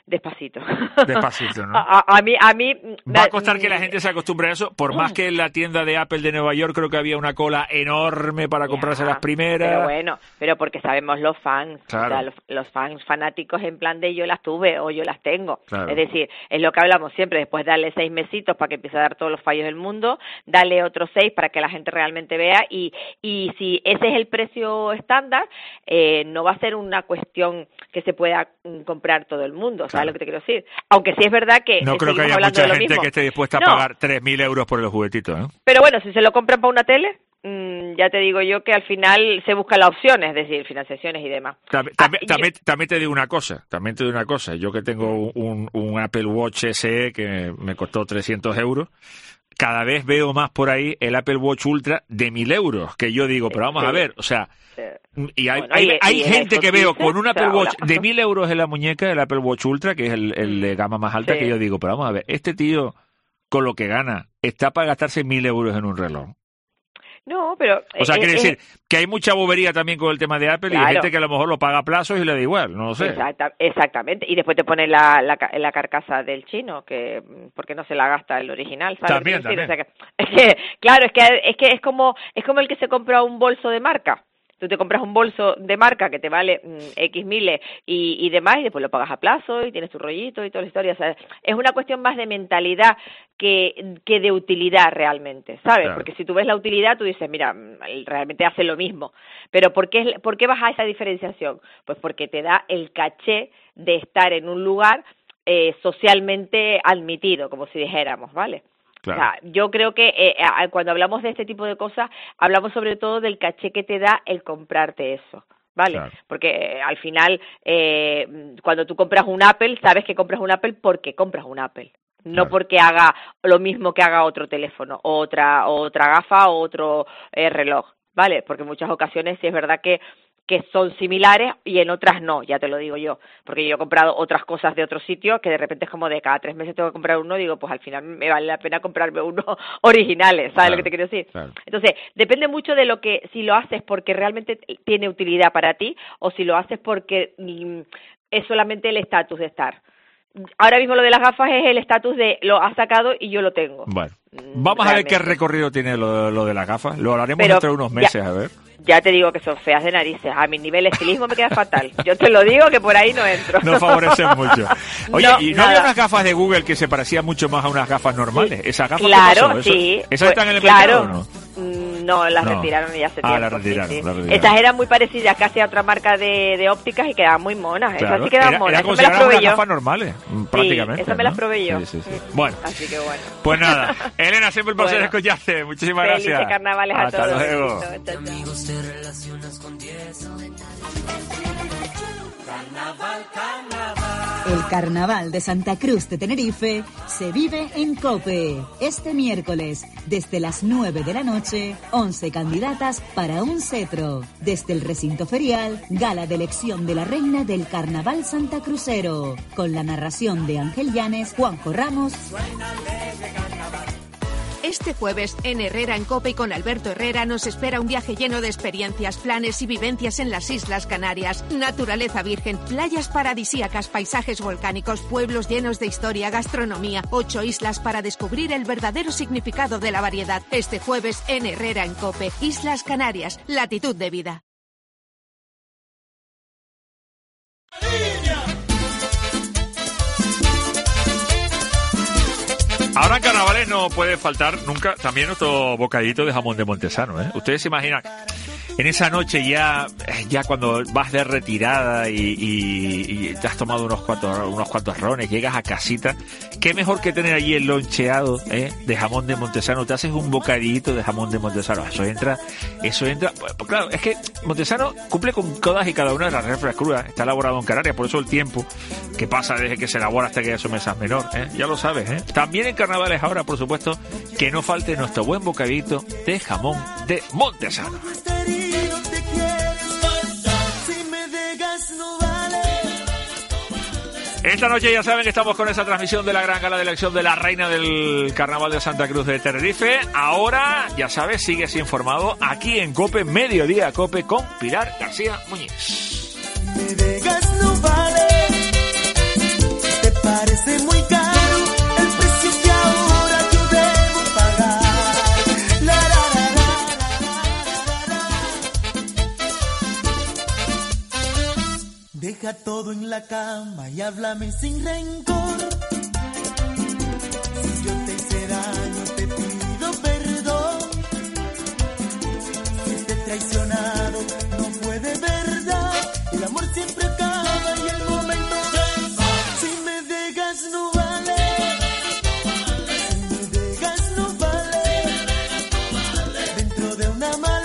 despacito. Despacito, ¿no? A, a mí, a mí... Va a costar que la gente se acostumbre a eso, por más que en la tienda de Apple de Nueva York creo que había una cola enorme para comprarse las primeras. Pero bueno, pero porque sabemos los fans, claro. o sea, los, los fans fanáticos en plan de yo las tuve o yo las tengo. Claro. Es decir, es lo que hablamos siempre, después darle seis mesitos para que empiece a dar todos los fallos del mundo, dale otros seis para que la gente realmente vea y, y si ese es el precio estándar, eh, no va a ser una cuestión que se pueda mm, comprar todo el mundo, ¿sabes claro. lo que te quiero decir? Aunque sí es verdad que... No creo que haya mucha gente mismo. que esté dispuesta a no. pagar tres mil euros por el juguetito, ¿no? Pero bueno, si se lo compran para una tele, mmm, ya te digo yo que al final se buscan las opciones, es decir, financiaciones y demás. También, ah, también, también, también te digo una cosa, también te digo una cosa. Yo que tengo un, un Apple Watch S E que me costó trescientos euros, cada vez veo más por ahí el Apple Watch Ultra de mil euros, que yo digo, pero vamos sí. a ver, o sea... Y hay, bueno, hay, y, hay y gente que veo con un Apple Watch de mil euros en la muñeca, el Apple Watch Ultra, que es el, el de gama más alta, sí. que yo digo, pero vamos a ver, este tío, con lo que gana, está para gastarse mil euros en un reloj. No, pero... O sea, eh, quiere eh, decir que hay mucha bobería también con el tema de Apple claro. y hay gente que a lo mejor lo paga a plazos y le da igual, no lo sé. Exacta, exactamente, y después te pone la, la, la carcasa del chino, que porque no se la gasta el original, ¿sabes? También, también. O sea que, es que, claro, es que, es que es como es como el que se compra un bolso de marca. Tú te compras un bolso de marca que te vale mmm, X miles y, y demás y después lo pagas a plazo y tienes tu rollito y toda la historia. O sea, es una cuestión más de mentalidad que, que de utilidad realmente, ¿sabes? Claro. Porque si tú ves la utilidad, tú dices, mira, realmente hace lo mismo. Pero ¿por qué, ¿por qué vas a esa diferenciación? Pues porque te da el caché de estar en un lugar eh, socialmente admitido, como si dijéramos, ¿vale? Claro. O sea, yo creo que eh, cuando hablamos de este tipo de cosas, hablamos sobre todo del caché que te da el comprarte eso, ¿vale? Claro. Porque eh, al final, eh, cuando tú compras un Apple, sabes que compras un Apple porque compras un Apple, no claro. porque haga lo mismo que haga otro teléfono, o otra, o otra gafa, o otro eh, reloj, ¿vale? Porque en muchas ocasiones sí es verdad que que son similares y en otras no, ya te lo digo yo, porque yo he comprado otras cosas de otro sitio que de repente es como de cada tres meses tengo que comprar uno, digo, pues al final me vale la pena comprarme uno originales, ¿sabes claro, lo que te quiero decir? Claro. Entonces, depende mucho de lo que, si lo haces porque realmente tiene utilidad para ti o si lo haces porque mm, es solamente el estatus de estar. Ahora mismo lo de las gafas es el estatus de lo has sacado y yo lo tengo. Bueno, vamos realmente. a ver qué recorrido tiene lo, lo de las gafas, lo haremos Pero dentro de unos meses, ya, a ver. Ya te digo que son feas de narices. A mi nivel estilismo me queda fatal. Yo te lo digo que por ahí no entro. No favorecen mucho. Oye, no, ¿y no nada. había unas gafas de Google que se parecían mucho más a unas gafas normales? Sí. ¿Esas gafas claro, qué pasó? sí. ¿Esas pues, están en el claro. mercado o no? No, las no. retiraron ya hace ah, tiempo. las retiraron, sí, sí. las retiraron. Estas eran muy parecidas casi a otra marca de, de ópticas y quedaban muy monas. Claro. Esas sí quedaban era, monas. Era como esas si me las probé unas yo. gafas normales, prácticamente. Sí, esas me ¿no? las probé yo. Sí, sí, sí. Bueno. Así que bueno. Pues nada, Elena, siempre un placer bueno. escucharte. Muchísimas Felices gracias. carnavales a Hasta todos. luego. Amigos te relacionas con diez. Carnaval, carnaval. El Carnaval de Santa Cruz de Tenerife se vive en COPE. Este miércoles, desde las nueve de la noche, once candidatas para un cetro. Desde el recinto ferial, gala de elección de la reina del Carnaval santacrucero. Con la narración de Ángel Llanes, Juanjo Ramos. Este jueves, en Herrera en COPE y con Alberto Herrera, nos espera un viaje lleno de experiencias, planes y vivencias en las Islas Canarias. Naturaleza virgen, playas paradisíacas, paisajes volcánicos, pueblos llenos de historia, gastronomía. Ocho islas para descubrir el verdadero significado de la variedad. Este jueves, en Herrera en COPE, Islas Canarias, latitud de vida. Ahora en carnavales no puede faltar nunca también nuestro bocadito de jamón de Montesano, ¿eh? Ustedes se imaginan, en esa noche ya, ya cuando vas de retirada y, y, y te has tomado unos cuantos, unos cuantos rones, llegas a casita, qué mejor que tener allí el loncheado, ¿eh? de jamón de Montesano, te haces un bocadito de jamón de Montesano, eso entra, eso entra, pues claro, es que Montesano cumple con todas y cada una de las reglas crudas, está elaborado en Canarias, por eso el tiempo que pasa desde que se elabora hasta que ya su mesa es menor, ¿eh? Ya lo sabes, ¿eh? También en carnavales ahora, por supuesto, que no falte nuestro buen bocadito de jamón de Montesano. Esta noche ya saben que estamos con esa transmisión de la gran gala de elección de la reina del Carnaval de Santa Cruz de Tenerife. Ahora, ya sabes, sigues informado aquí en COPE, Mediodía COPE con Pilar García Muñiz. parece muy caro el precio que ahora yo debo pagar. La, la, la, la, la, la, la. Deja todo en la cama y háblame sin rencor. Si yo te hice daño, te pido perdón. Si te he traicionado, no fue de verdad. El amor siempre acaba y el momento si me dejas no vale. Si me dejas no vale. Dentro de una mala